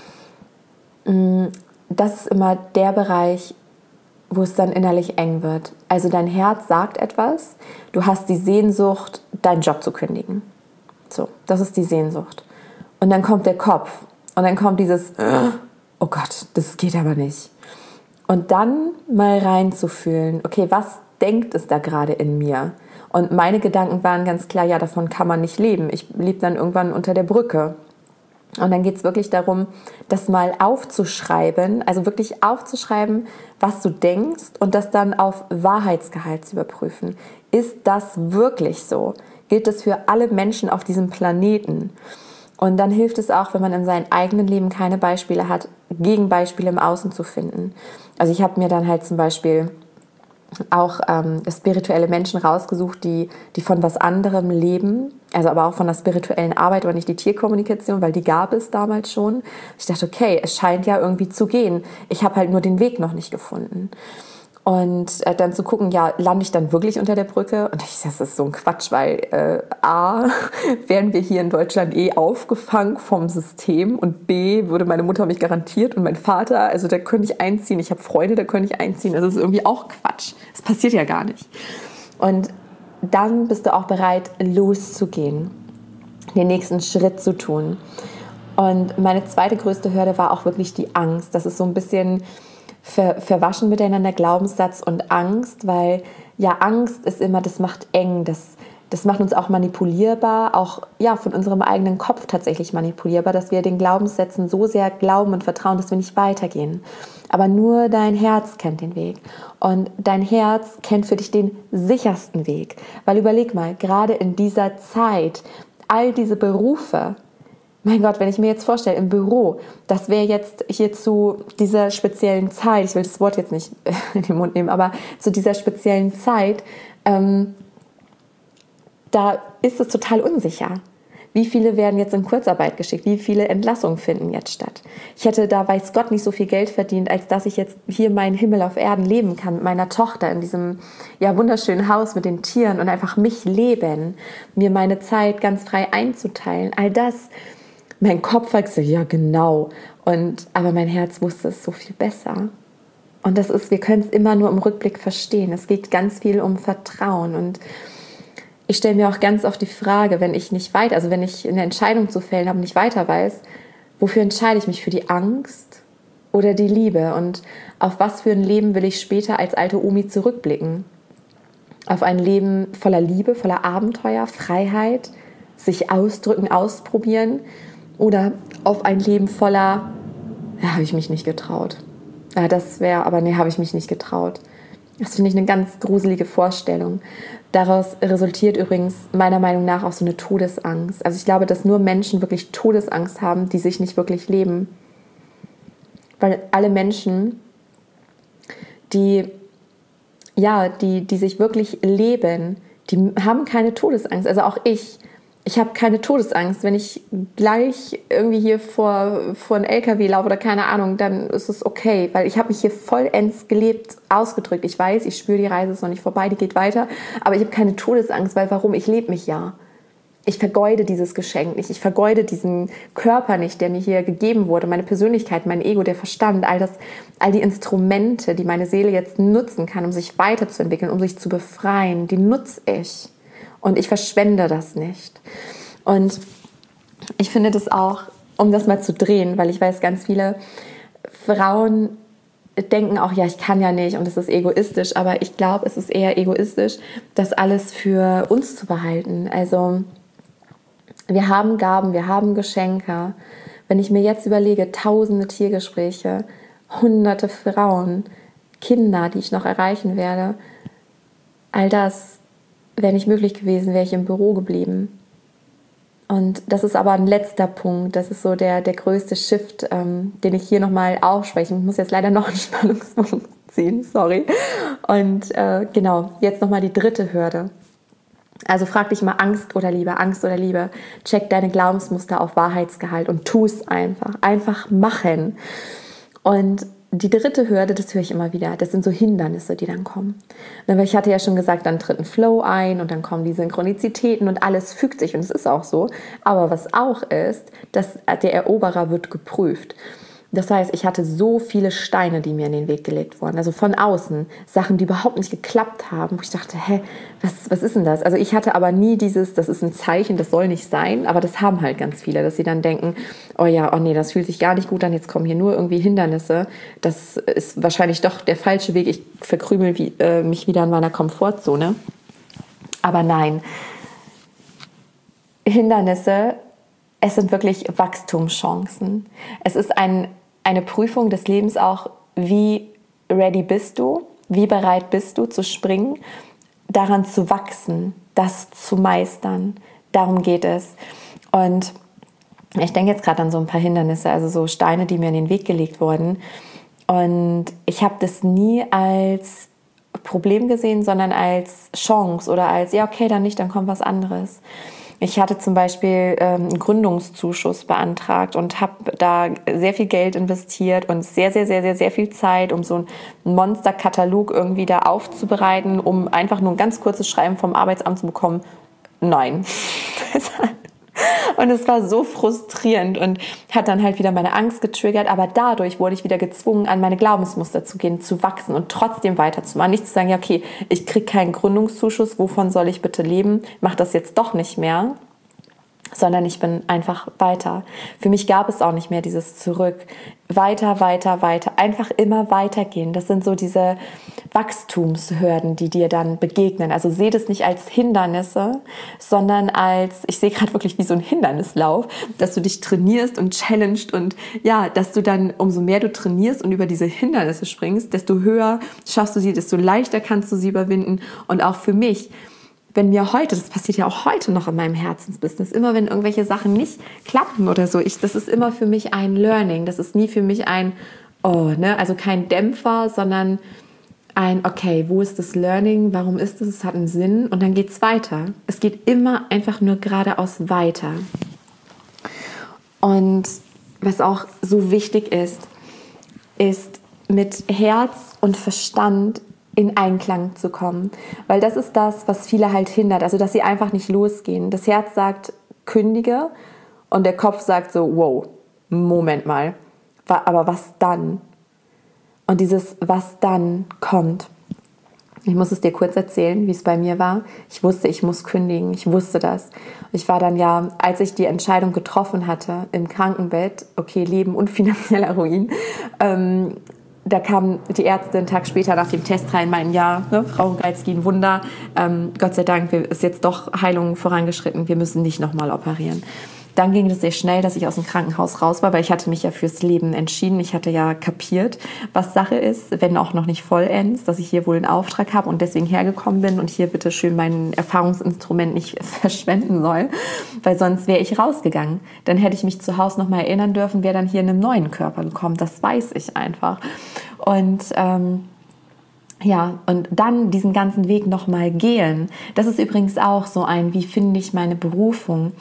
das ist immer der Bereich, wo es dann innerlich eng wird. Also dein Herz sagt etwas, du hast die Sehnsucht, deinen Job zu kündigen. So, das ist die Sehnsucht. Und dann kommt der Kopf und dann kommt dieses, oh Gott, das geht aber nicht. Und dann mal reinzufühlen, okay, was denkt es da gerade in mir? Und meine Gedanken waren ganz klar, ja, davon kann man nicht leben. Ich lebe dann irgendwann unter der Brücke. Und dann geht es wirklich darum, das mal aufzuschreiben, also wirklich aufzuschreiben, was du denkst und das dann auf Wahrheitsgehalt zu überprüfen. Ist das wirklich so? Gilt das für alle Menschen auf diesem Planeten? Und dann hilft es auch, wenn man in seinem eigenen Leben keine Beispiele hat, Gegenbeispiele im Außen zu finden. Also ich habe mir dann halt zum Beispiel auch ähm, spirituelle Menschen rausgesucht, die, die von was anderem leben, also aber auch von der spirituellen Arbeit, aber nicht die Tierkommunikation, weil die gab es damals schon. Ich dachte, okay, es scheint ja irgendwie zu gehen. Ich habe halt nur den Weg noch nicht gefunden. Und äh, dann zu gucken, ja, lande ich dann wirklich unter der Brücke? Und ich, das ist so ein Quatsch, weil äh, A, wären wir hier in Deutschland eh aufgefangen vom System und B, würde meine Mutter mich garantiert und mein Vater, also da könnte ich einziehen. Ich habe Freunde, da könnte ich einziehen. Das ist irgendwie auch Quatsch. Das passiert ja gar nicht. Und dann bist du auch bereit, loszugehen, den nächsten Schritt zu tun. Und meine zweite größte Hürde war auch wirklich die Angst. Das ist so ein bisschen ver- verwaschen miteinander, Glaubenssatz und Angst, weil ja, Angst ist immer, das macht eng, das, das macht uns auch manipulierbar, auch ja, von unserem eigenen Kopf tatsächlich manipulierbar, dass wir den Glaubenssätzen so sehr glauben und vertrauen, dass wir nicht weitergehen. Aber nur dein Herz kennt den Weg. Und dein Herz kennt für dich den sichersten Weg. Weil überleg mal, gerade in dieser Zeit, all diese Berufe, mein Gott, wenn ich mir jetzt vorstelle, im Büro, das wäre jetzt hier zu dieser speziellen Zeit, ich will das Wort jetzt nicht in den Mund nehmen, aber zu dieser speziellen Zeit, ähm, da ist es total unsicher. Wie viele werden jetzt in Kurzarbeit geschickt? Wie viele Entlassungen finden jetzt statt? Ich hätte da, weiß Gott, nicht so viel Geld verdient, als dass ich jetzt hier meinen Himmel auf Erden leben kann mit meiner Tochter in diesem ja, wunderschönen Haus mit den Tieren und einfach mich leben, mir meine Zeit ganz frei einzuteilen. All das, mein Kopf sagt so, ja genau, und, aber mein Herz wusste es so viel besser. Und das ist, wir können es immer nur im Rückblick verstehen. Es geht ganz viel um Vertrauen und ich stelle mir auch ganz oft die Frage, wenn ich nicht weiter, also wenn ich eine Entscheidung zu fällen habe und nicht weiter weiß, wofür entscheide ich mich? Für die Angst oder die Liebe? Und auf was für ein Leben will ich später als alte Omi zurückblicken? Auf ein Leben voller Liebe, voller Abenteuer, Freiheit, sich ausdrücken, ausprobieren? Oder auf ein Leben voller, ja, habe ich mich nicht getraut. Ja, das wäre, aber nee, habe ich mich nicht getraut. Das finde ich eine ganz gruselige Vorstellung. Daraus resultiert übrigens meiner Meinung nach auch so eine Todesangst. Also ich glaube, dass nur Menschen wirklich Todesangst haben, die sich nicht wirklich leben. Weil alle Menschen, die, ja, die, die sich wirklich leben, die haben keine Todesangst. Also auch ich. Ich habe keine Todesangst. Wenn ich gleich irgendwie hier vor, vor einen L K W laufe oder keine Ahnung, dann ist es okay, weil ich habe mich hier vollends gelebt, ausgedrückt. Ich weiß, ich spüre, die Reise ist noch nicht vorbei, die geht weiter, aber ich habe keine Todesangst, weil warum? Ich lebe mich ja. Ich vergeude dieses Geschenk nicht, ich vergeude diesen Körper nicht, der mir hier gegeben wurde, meine Persönlichkeit, mein Ego, der Verstand, all das, all die Instrumente, die meine Seele jetzt nutzen kann, um sich weiterzuentwickeln, um sich zu befreien, die nutze ich. Und ich verschwende das nicht. Und ich finde das auch, um das mal zu drehen, weil ich weiß, ganz viele Frauen denken auch, ja, ich kann ja nicht und es ist egoistisch, aber ich glaube, es ist eher egoistisch, das alles für uns zu behalten. Also wir haben Gaben, wir haben Geschenke. Wenn ich mir jetzt überlege, tausende Tiergespräche, hunderte Frauen, Kinder, die ich noch erreichen werde, all das wäre nicht möglich gewesen, wäre ich im Büro geblieben. Und das ist aber ein letzter Punkt, das ist so der, der größte Shift, ähm, den ich hier nochmal aufspreche. Ich muss jetzt leider noch einen Spannungsbogen ziehen, sorry. Und äh, genau, jetzt nochmal die dritte Hürde. Also frag dich mal, Angst oder Liebe, Angst oder Liebe. Check deine Glaubensmuster auf Wahrheitsgehalt und tu es einfach. Einfach machen. Und die dritte Hürde, das höre ich immer wieder, das sind so Hindernisse, die dann kommen. Aber ich hatte ja schon gesagt, dann tritt ein Flow ein und dann kommen die Synchronizitäten und alles fügt sich und es ist auch so. Aber was auch ist, dass der Eroberer wird geprüft. Das heißt, ich hatte so viele Steine, die mir in den Weg gelegt wurden. Also von außen, Sachen, die überhaupt nicht geklappt haben, wo ich dachte, hä, was, was ist denn das? Also ich hatte aber nie dieses, das ist ein Zeichen, das soll nicht sein, aber das haben halt ganz viele, dass sie dann denken, oh ja, oh nee, das fühlt sich gar nicht gut an, jetzt kommen hier nur irgendwie Hindernisse. Das ist wahrscheinlich doch der falsche Weg, ich verkrümel wie, äh, mich wieder in meiner Komfortzone. Aber nein, Hindernisse, es sind wirklich Wachstumschancen. Es ist ein eine Prüfung des Lebens auch, wie ready bist du, wie bereit bist du zu springen, daran zu wachsen, das zu meistern. Darum geht es. Und ich denke jetzt gerade an so ein paar Hindernisse, also so Steine, die mir in den Weg gelegt wurden. Und ich habe das nie als Problem gesehen, sondern als Chance oder als, ja okay, dann nicht, dann kommt was anderes. Ich hatte zum Beispiel ähm, einen Gründungszuschuss beantragt und habe da sehr viel Geld investiert und sehr, sehr, sehr, sehr, sehr viel Zeit, um so einen Monsterkatalog irgendwie da aufzubereiten, um einfach nur ein ganz kurzes Schreiben vom Arbeitsamt zu bekommen. Nein. Und es war so frustrierend und hat dann halt wieder meine Angst getriggert. Aber dadurch wurde ich wieder gezwungen, an meine Glaubensmuster zu gehen, zu wachsen und trotzdem weiterzumachen. Nicht zu sagen, ja okay, ich kriege keinen Gründungszuschuss, wovon soll ich bitte leben? Mach das jetzt doch nicht mehr. Sondern ich bin einfach weiter. Für mich gab es auch nicht mehr dieses Zurück. Weiter, weiter, weiter. Einfach immer weitergehen. Das sind so diese Wachstumshürden, die dir dann begegnen. Also sehe das nicht als Hindernisse, sondern als, ich sehe gerade wirklich wie so ein Hindernislauf, dass du dich trainierst und challenged und ja, dass du dann, umso mehr du trainierst und über diese Hindernisse springst, desto höher schaffst du sie, desto leichter kannst du sie überwinden. Und auch für mich, wenn mir heute, das passiert ja auch heute noch in meinem Herzensbusiness, immer wenn irgendwelche Sachen nicht klappen oder so, ich, das ist immer für mich ein Learning, das ist nie für mich ein, oh, ne, also kein Dämpfer, sondern ein, okay, wo ist das Learning, warum ist das, es hat einen Sinn und dann geht's weiter. Es geht immer einfach nur geradeaus weiter. Und was auch so wichtig ist, ist mit Herz und Verstand in Einklang zu kommen. Weil das ist das, was viele halt hindert. Also, dass sie einfach nicht losgehen. Das Herz sagt, kündige. Und der Kopf sagt so, wow, Moment mal. Aber was dann? Und dieses was dann kommt. Ich muss es dir kurz erzählen, wie es bei mir war. Ich wusste, ich muss kündigen. Ich wusste das. Ich war dann ja, als ich die Entscheidung getroffen hatte, im Krankenbett, okay, Leben und finanzieller Ruin, ähm, da kam die Ärzte einen Tag später nach dem Test rein, meinten, ja, ne, Frau Greitzky, ein Wunder. Ähm, Gott sei Dank ist jetzt doch Heilung vorangeschritten. Wir müssen nicht nochmal operieren. Dann ging es sehr schnell, dass ich aus dem Krankenhaus raus war, weil ich hatte mich ja fürs Leben entschieden. Ich hatte ja kapiert, was Sache ist, wenn auch noch nicht vollends, dass ich hier wohl einen Auftrag habe und deswegen hergekommen bin und hier bitte schön mein Erfahrungsinstrument nicht verschwenden soll, weil sonst wäre ich rausgegangen. Dann hätte ich mich zu Hause nochmal erinnern dürfen, wäre dann hier in einem neuen Körper gekommen. Das weiß ich einfach. Und ähm, ja, und dann diesen ganzen Weg nochmal gehen. Das ist übrigens auch so ein, wie finde ich meine Berufung?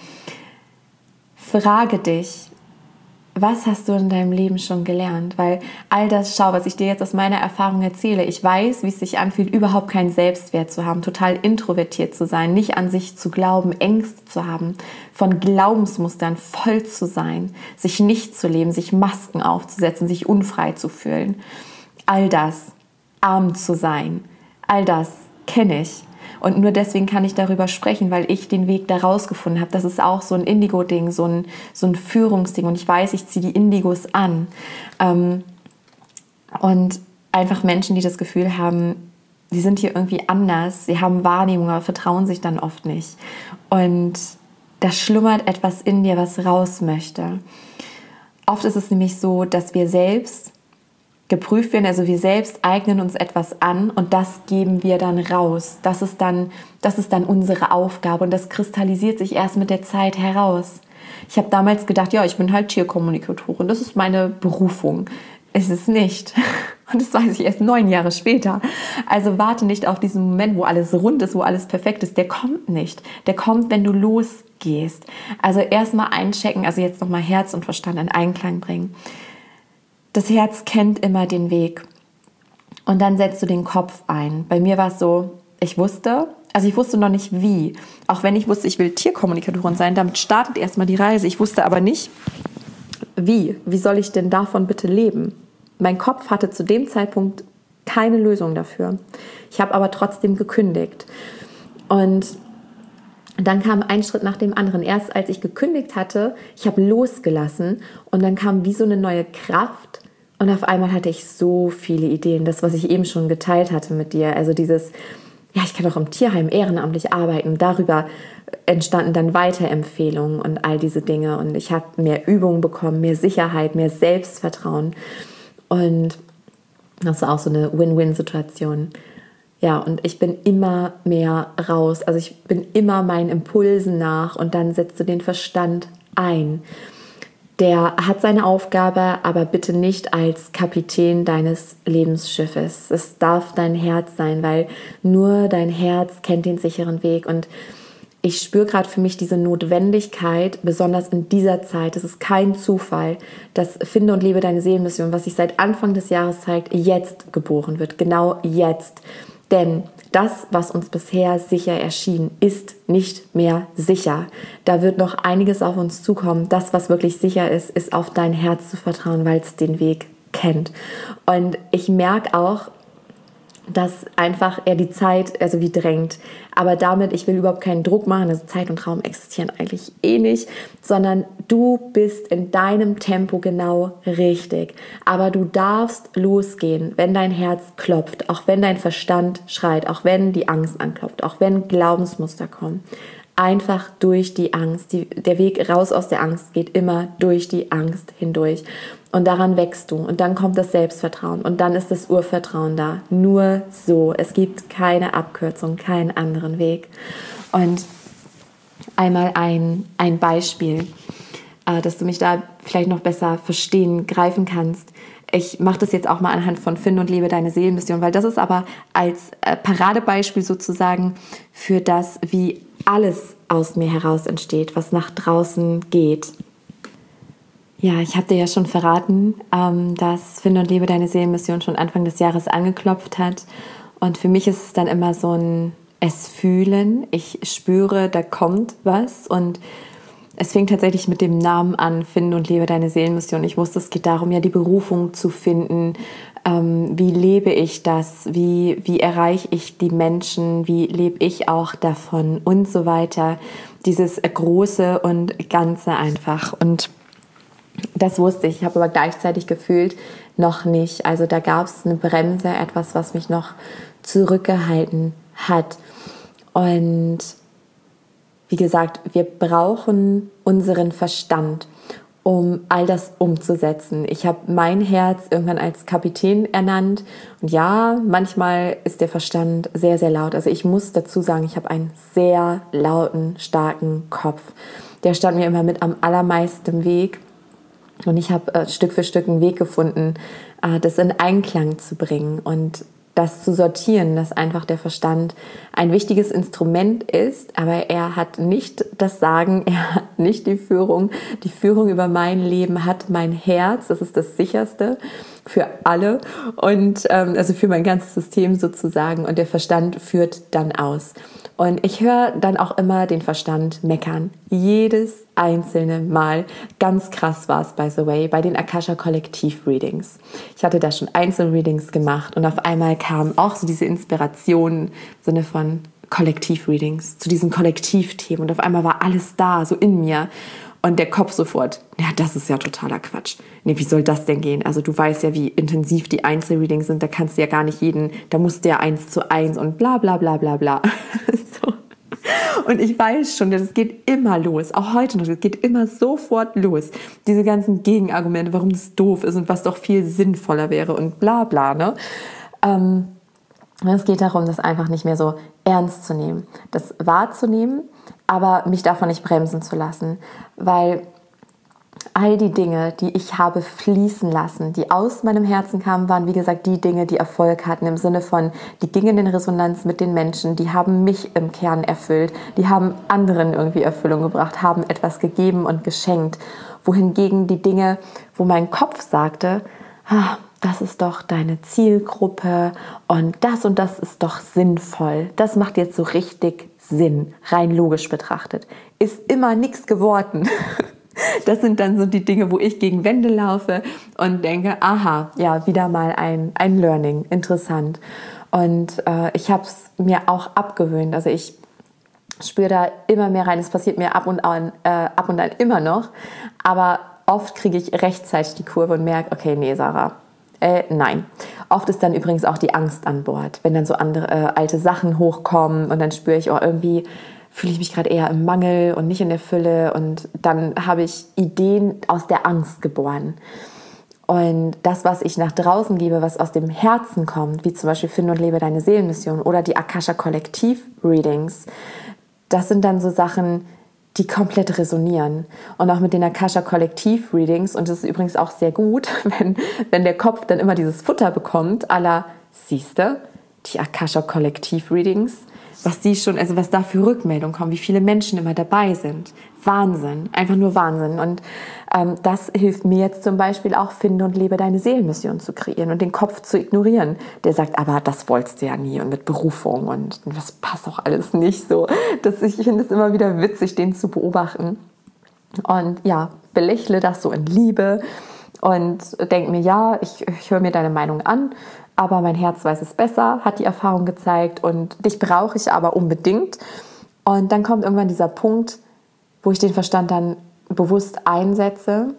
Frage dich, was hast du in deinem Leben schon gelernt? Weil all das, schau, was ich dir jetzt aus meiner Erfahrung erzähle, ich weiß, wie es sich anfühlt, überhaupt keinen Selbstwert zu haben, total introvertiert zu sein, nicht an sich zu glauben, Ängste zu haben, von Glaubensmustern voll zu sein, sich nicht zu leben, sich Masken aufzusetzen, sich unfrei zu fühlen. All das, arm zu sein, all das kenne ich. Und nur deswegen kann ich darüber sprechen, weil ich den Weg da rausgefunden habe. Das ist auch so ein Indigo-Ding, so ein, so ein Führungsding. Und ich weiß, ich ziehe die Indigos an. Ähm, und einfach Menschen, die das Gefühl haben, sie sind hier irgendwie anders, sie haben Wahrnehmung, aber vertrauen sich dann oft nicht. Und da schlummert etwas in dir, was raus möchte. Oft ist es nämlich so, dass wir selbst geprüft werden, also wir selbst eignen uns etwas an und das geben wir dann raus. Das ist dann, das ist dann unsere Aufgabe und das kristallisiert sich erst mit der Zeit heraus. Ich habe damals gedacht, ja, ich bin halt Tierkommunikatorin, das ist meine Berufung. Es ist nicht. Und das weiß ich erst neun Jahre später. Also warte nicht auf diesen Moment, wo alles rund ist, wo alles perfekt ist. Der kommt nicht. Der kommt, wenn du losgehst. Also erstmal einchecken, also jetzt nochmal Herz und Verstand in Einklang bringen. das Herz kennt immer den Weg. Und dann setzt du den Kopf ein. Bei mir war es so, ich wusste, also ich wusste noch nicht wie. Auch wenn ich wusste, ich will Tierkommunikatorin sein, damit startet erstmal die Reise. Ich wusste aber nicht, wie. Wie soll ich denn davon bitte leben? Mein Kopf hatte zu dem Zeitpunkt keine Lösung dafür. Ich habe aber trotzdem gekündigt. Und dann kam ein Schritt nach dem anderen. Erst als ich gekündigt hatte, ich habe losgelassen und dann kam wie so eine neue Kraft und auf einmal hatte ich so viele Ideen. Das, was ich eben schon geteilt hatte mit dir. Also dieses, ja, ich kann auch im Tierheim ehrenamtlich arbeiten. Darüber entstanden dann Weiterempfehlungen und all diese Dinge. Und ich habe mehr Übungen bekommen, mehr Sicherheit, mehr Selbstvertrauen. Und das war auch so eine Win-Win-Situation. Ja, und ich bin immer mehr raus. Also ich bin immer meinen Impulsen nach und dann setzt du den Verstand ein. Der hat seine Aufgabe, aber bitte nicht als Kapitän deines Lebensschiffes. Es darf dein Herz sein, weil nur dein Herz kennt den sicheren Weg. Und ich spüre gerade für mich diese Notwendigkeit, besonders in dieser Zeit, es ist kein Zufall, dass Finde und lebe deine Seelenmission, was sich seit Anfang des Jahres zeigt, jetzt geboren wird. Genau jetzt. Denn das, was uns bisher sicher erschien, ist nicht mehr sicher. Da wird noch einiges auf uns zukommen. Das, was wirklich sicher ist, ist auf dein Herz zu vertrauen, weil es den Weg kennt. Und ich merke auch, dass einfach er die Zeit also wie drängt. Aber damit, ich will überhaupt keinen Druck machen, also Zeit und Raum existieren eigentlich eh nicht, sondern du bist in deinem Tempo genau richtig. Aber du darfst losgehen, wenn dein Herz klopft, auch wenn dein Verstand schreit, auch wenn die Angst anklopft, auch wenn Glaubensmuster kommen. Einfach durch die Angst. Die, der Weg raus aus der Angst geht immer durch die Angst hindurch. Und daran wächst du. Und dann kommt das Selbstvertrauen. Und dann ist das Urvertrauen da. Nur so. Es gibt keine Abkürzung, keinen anderen Weg. Und einmal ein, ein Beispiel, äh, dass du mich da vielleicht noch besser verstehen, greifen kannst. Ich mache das jetzt auch mal anhand von Finde und lebe deine Seelenmission, weil das ist aber als äh, Paradebeispiel sozusagen für das, wie alles aus mir heraus entsteht, was nach draußen geht. Ja, ich habe dir ja schon verraten, ähm, dass Finde und lebe deine Seelenmission schon Anfang des Jahres angeklopft hat. Und für mich ist es dann immer so ein Es fühlen. Ich spüre, da kommt was. Und es fing tatsächlich mit dem Namen an, Finde und lebe deine Seelenmission. Ich wusste, es geht darum, ja die Berufung zu finden. Ähm, wie lebe ich das? Wie, wie erreiche ich die Menschen? Wie lebe ich auch davon? Und so weiter. Dieses Große und Ganze einfach. Und das wusste ich. Ich habe aber gleichzeitig gefühlt, noch nicht. Also da gab es eine Bremse, etwas, was mich noch zurückgehalten hat. Und wie gesagt, wir brauchen unseren Verstand, um all das umzusetzen. Ich habe mein Herz irgendwann als Kapitän ernannt. Und ja, manchmal ist der Verstand sehr, sehr laut. Also ich muss dazu sagen, ich habe einen sehr lauten, starken Kopf. Der stand mir immer mit am allermeisten im Weg. Und ich habe äh, Stück für Stück einen Weg gefunden, äh, das in Einklang zu bringen und das zu sortieren, dass einfach der Verstand ein wichtiges Instrument ist, aber er hat nicht das Sagen, er hat nicht die Führung. Die Führung über mein Leben hat mein Herz, das ist das Sicherste für alle und ähm, also für mein ganzes System sozusagen und der Verstand führt dann aus. Und ich höre dann auch immer den Verstand meckern. Jedes einzelne Mal. Ganz krass war es, by the way, bei den Akasha Kollektiv Readings. Ich hatte da schon Einzelreadings gemacht und auf einmal kam auch so diese Inspiration im Sinne von Kollektiv-Readings zu diesen Kollektivthemen und auf einmal war alles da, so in mir. Und der Kopf sofort, ja, das ist ja totaler Quatsch. Nee, wie soll das denn gehen? Also du weißt ja, wie intensiv die Einzelreadings sind, da kannst du ja gar nicht jeden, da musst du ja eins zu eins und bla bla bla bla bla. So. Und ich weiß schon, das geht immer los, auch heute noch, das geht immer sofort los. Diese ganzen Gegenargumente, warum das doof ist und was doch viel sinnvoller wäre und bla bla, ne? Ähm, es geht darum, das einfach nicht mehr so ernst zu nehmen, das wahrzunehmen, aber mich davon nicht bremsen zu lassen, weil all die Dinge, die ich habe fließen lassen, die aus meinem Herzen kamen, waren wie gesagt die Dinge, die Erfolg hatten, im Sinne von, die gingen in Resonanz mit den Menschen, die haben mich im Kern erfüllt, die haben anderen irgendwie Erfüllung gebracht, haben etwas gegeben und geschenkt, wohingegen die Dinge, wo mein Kopf sagte, das ist doch deine Zielgruppe und das und das ist doch sinnvoll. Das macht jetzt so richtig Sinn, rein logisch betrachtet. Ist immer nichts geworden. Das sind dann so die Dinge, wo ich gegen Wände laufe und denke, aha, ja, wieder mal ein, ein Learning, interessant. Und äh, ich habe es mir auch abgewöhnt. Also ich spüre da immer mehr rein. Es passiert mir ab und an, äh, ab und an immer noch. Aber oft kriege ich rechtzeitig die Kurve und merke, okay, nee, Sarah, äh, nein. Oft ist dann übrigens auch die Angst an Bord, wenn dann so andere äh, alte Sachen hochkommen und dann spüre ich, oh, irgendwie fühle ich mich gerade eher im Mangel und nicht in der Fülle und dann habe ich Ideen aus der Angst geboren. Und das, was ich nach draußen gebe, was aus dem Herzen kommt, wie zum Beispiel Finde und lebe deine Seelenmission oder die Akasha Kollektiv Readings, das sind dann so Sachen, die komplett resonieren. Und auch mit den Akasha Kollektiv Readings, und das ist übrigens auch sehr gut, wenn, wenn der Kopf dann immer dieses Futter bekommt, à la, siehste, die Akasha Kollektiv Readings, was die schon, also was da für Rückmeldungen kommen, wie viele Menschen immer dabei sind. Wahnsinn, einfach nur Wahnsinn. Und ähm, das hilft mir jetzt zum Beispiel auch, Finde und lebe deine Seelenmission zu kreieren und den Kopf zu ignorieren. Der sagt, aber das wolltest du ja nie und mit Berufung und das passt auch alles nicht so. Das, ich finde es immer wieder witzig, den zu beobachten. Und ja, belächle das so in Liebe und denke mir, ja, ich, ich höre mir deine Meinung an, aber mein Herz weiß es besser, hat die Erfahrung gezeigt und dich brauche ich aber unbedingt. Und dann kommt irgendwann dieser Punkt, wo ich den Verstand dann bewusst einsetze,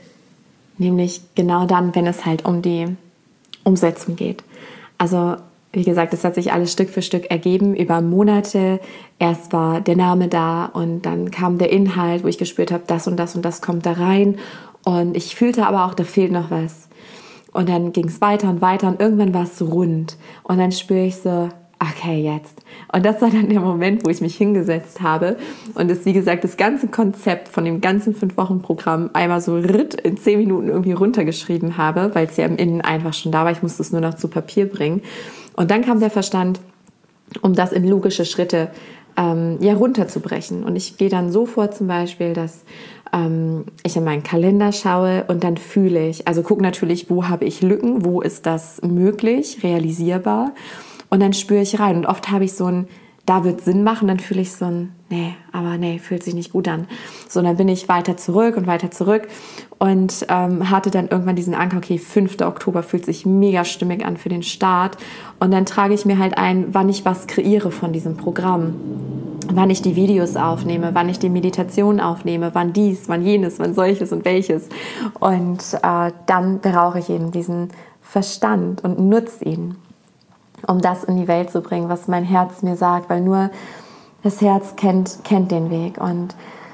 nämlich genau dann, wenn es halt um die Umsetzung geht. Also wie gesagt, es hat sich alles Stück für Stück ergeben über Monate. Erst war der Name da und dann kam der Inhalt, wo ich gespürt habe, das und das und das kommt da rein. Und ich fühlte aber auch, da fehlt noch was. Und dann ging es weiter und weiter und irgendwann war es so rund. Und dann spüre ich so, okay, jetzt. Und das war dann der Moment, wo ich mich hingesetzt habe und es, wie gesagt, das ganze Konzept von dem ganzen fünf-Wochen-Programm einmal so ritt in zehn Minuten irgendwie runtergeschrieben habe, weil es ja im Innen einfach schon da war. Ich musste es nur noch zu Papier bringen. Und dann kam der Verstand, um das in logische Schritte ähm, ja, runterzubrechen. Und ich gehe dann so vor zum Beispiel, dass ähm, ich in meinen Kalender schaue und dann fühle ich, also gucke natürlich, wo habe ich Lücken, wo ist das möglich, realisierbar. Und dann spüre ich rein. Und oft habe ich so ein, da wird Sinn machen, dann fühle ich so ein, nee, aber nee, fühlt sich nicht gut an. So, dann bin ich weiter zurück und weiter zurück und ähm, hatte dann irgendwann diesen Anker, okay, fünfter Oktober fühlt sich mega stimmig an für den Start. Und dann trage ich mir halt ein, wann ich was kreiere von diesem Programm. Wann ich die Videos aufnehme, wann ich die Meditation aufnehme, wann dies, wann jenes, wann solches und welches. Und äh, dann brauche ich eben diesen Verstand und nutze ihn, um das in die Welt zu bringen, was mein Herz mir sagt, weil nur das Herz kennt, kennt den Weg. Und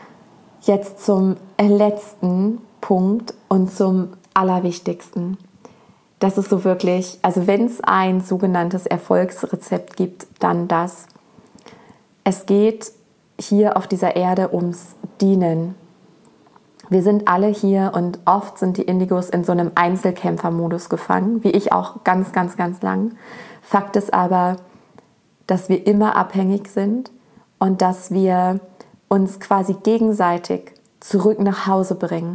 jetzt zum letzten Punkt und zum allerwichtigsten. Das ist so wirklich, also wenn es ein sogenanntes Erfolgsrezept gibt, dann das. Es geht hier auf dieser Erde ums Dienen. Wir sind alle hier und oft sind die Indigos in so einem Einzelkämpfermodus gefangen, wie ich auch ganz, ganz, ganz lang. Fakt ist aber, dass wir immer abhängig sind und dass wir uns quasi gegenseitig zurück nach Hause bringen,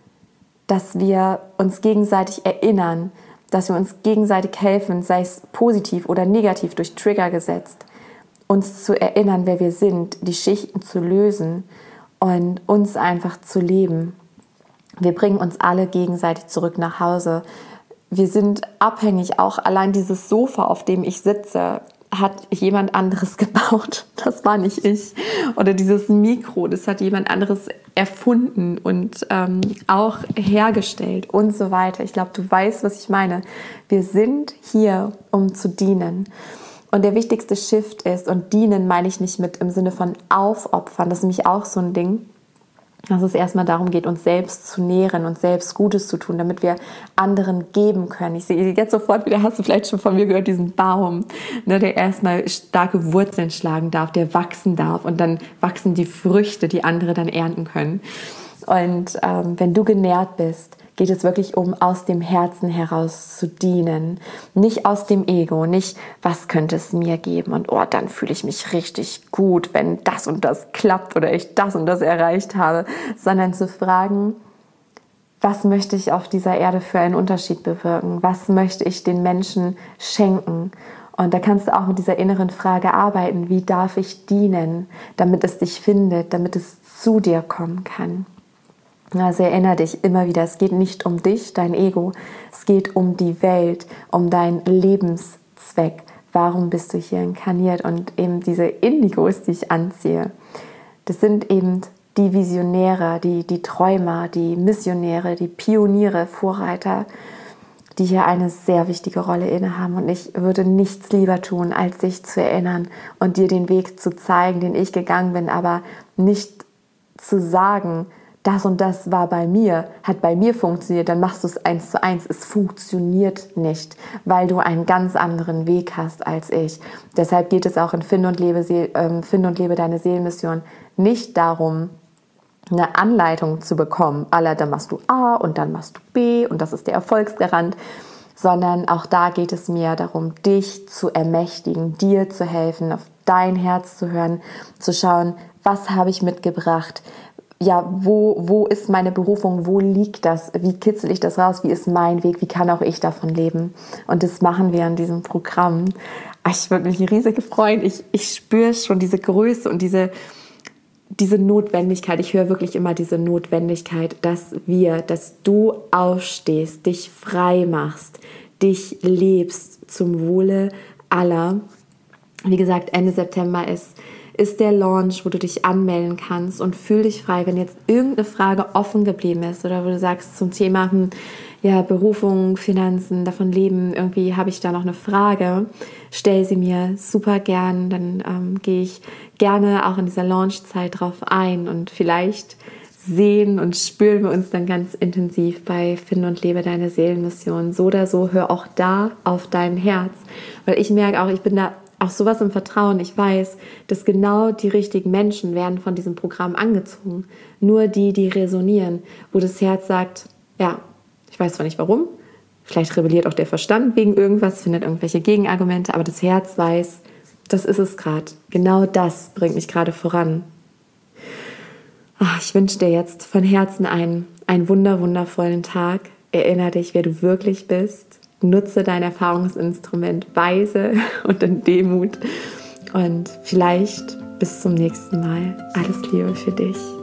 dass wir uns gegenseitig erinnern, dass wir uns gegenseitig helfen, sei es positiv oder negativ durch Trigger gesetzt, uns zu erinnern, wer wir sind, die Schichten zu lösen und uns einfach zu leben. Wir bringen uns alle gegenseitig zurück nach Hause. Wir sind abhängig, auch allein dieses Sofa, auf dem ich sitze, hat jemand anderes gebaut. Das war nicht ich. Oder dieses Mikro, das hat jemand anderes erfunden und ähm, auch hergestellt und so weiter. Ich glaube, du weißt, was ich meine. Wir sind hier, um zu dienen. Und der wichtigste Shift ist, und dienen meine ich nicht mit im Sinne von aufopfern, das ist nämlich auch so ein Ding, dass es erstmal darum geht, uns selbst zu nähren und selbst Gutes zu tun, damit wir anderen geben können. Ich sehe jetzt sofort wieder, hast du vielleicht schon von mir gehört, diesen Baum, ne, der erstmal starke Wurzeln schlagen darf, der wachsen darf und dann wachsen die Früchte, die andere dann ernten können. Und ähm, wenn du genährt bist, geht es wirklich um, aus dem Herzen heraus zu dienen. Nicht aus dem Ego, nicht, was könnte es mir geben und oh, dann fühle ich mich richtig gut, wenn das und das klappt oder ich das und das erreicht habe, sondern zu fragen, was möchte ich auf dieser Erde für einen Unterschied bewirken? Was möchte ich den Menschen schenken? Und da kannst du auch mit dieser inneren Frage arbeiten, wie darf ich dienen, damit es dich findet, damit es zu dir kommen kann. Also erinnere dich immer wieder, es geht nicht um dich, dein Ego, es geht um die Welt, um deinen Lebenszweck. Warum bist du hier inkarniert? Und eben diese Indigos, die ich anziehe, das sind eben die Visionäre, die, die Träumer, die Missionäre, die Pioniere, Vorreiter, die hier eine sehr wichtige Rolle innehaben. Und ich würde nichts lieber tun, als dich zu erinnern und dir den Weg zu zeigen, den ich gegangen bin, aber nicht zu sagen, das und das war bei mir, hat bei mir funktioniert, dann machst du es eins zu eins. Es funktioniert nicht, weil du einen ganz anderen Weg hast als ich. Deshalb geht es auch in Finde und Lebe, äh, Finde und Lebe deine Seelenmission nicht darum, eine Anleitung zu bekommen, aller, dann machst du A und dann machst du B und das ist der Erfolgsgarant, sondern auch da geht es mir darum, dich zu ermächtigen, dir zu helfen, auf dein Herz zu hören, zu schauen, was habe ich mitgebracht, ja, wo, wo ist meine Berufung, wo liegt das, wie kitzel ich das raus, wie ist mein Weg, wie kann auch ich davon leben? Und das machen wir in diesem Programm. Ich würde mich riesig freuen, ich, ich spüre schon diese Größe und diese, diese Notwendigkeit, ich höre wirklich immer diese Notwendigkeit, dass wir, dass du aufstehst, dich frei machst, dich lebst zum Wohle aller. Wie gesagt, Ende September ist ist der Launch, wo du dich anmelden kannst und fühl dich frei, wenn jetzt irgendeine Frage offen geblieben ist oder wo du sagst zum Thema hm, ja, Berufung, Finanzen, davon leben, irgendwie habe ich da noch eine Frage, stell sie mir super gern, dann ähm, gehe ich gerne auch in dieser Launchzeit drauf ein und vielleicht sehen und spüren wir uns dann ganz intensiv bei Finde und Lebe deine Seelenmission. So oder so, hör auch da auf dein Herz, weil ich merke auch, ich bin da auch sowas im Vertrauen. Ich weiß, dass genau die richtigen Menschen werden von diesem Programm angezogen. Nur die, die resonieren, wo das Herz sagt, ja, ich weiß zwar nicht warum, vielleicht rebelliert auch der Verstand wegen irgendwas, findet irgendwelche Gegenargumente, aber das Herz weiß, das ist es gerade. Genau das bringt mich gerade voran. Ach, ich wünsche dir jetzt von Herzen einen, einen wunder, wundervollen Tag. Erinnere dich, wer du wirklich bist. Nutze dein Erfahrungsinstrument weise und in Demut. Und vielleicht bis zum nächsten Mal. Alles Liebe für dich.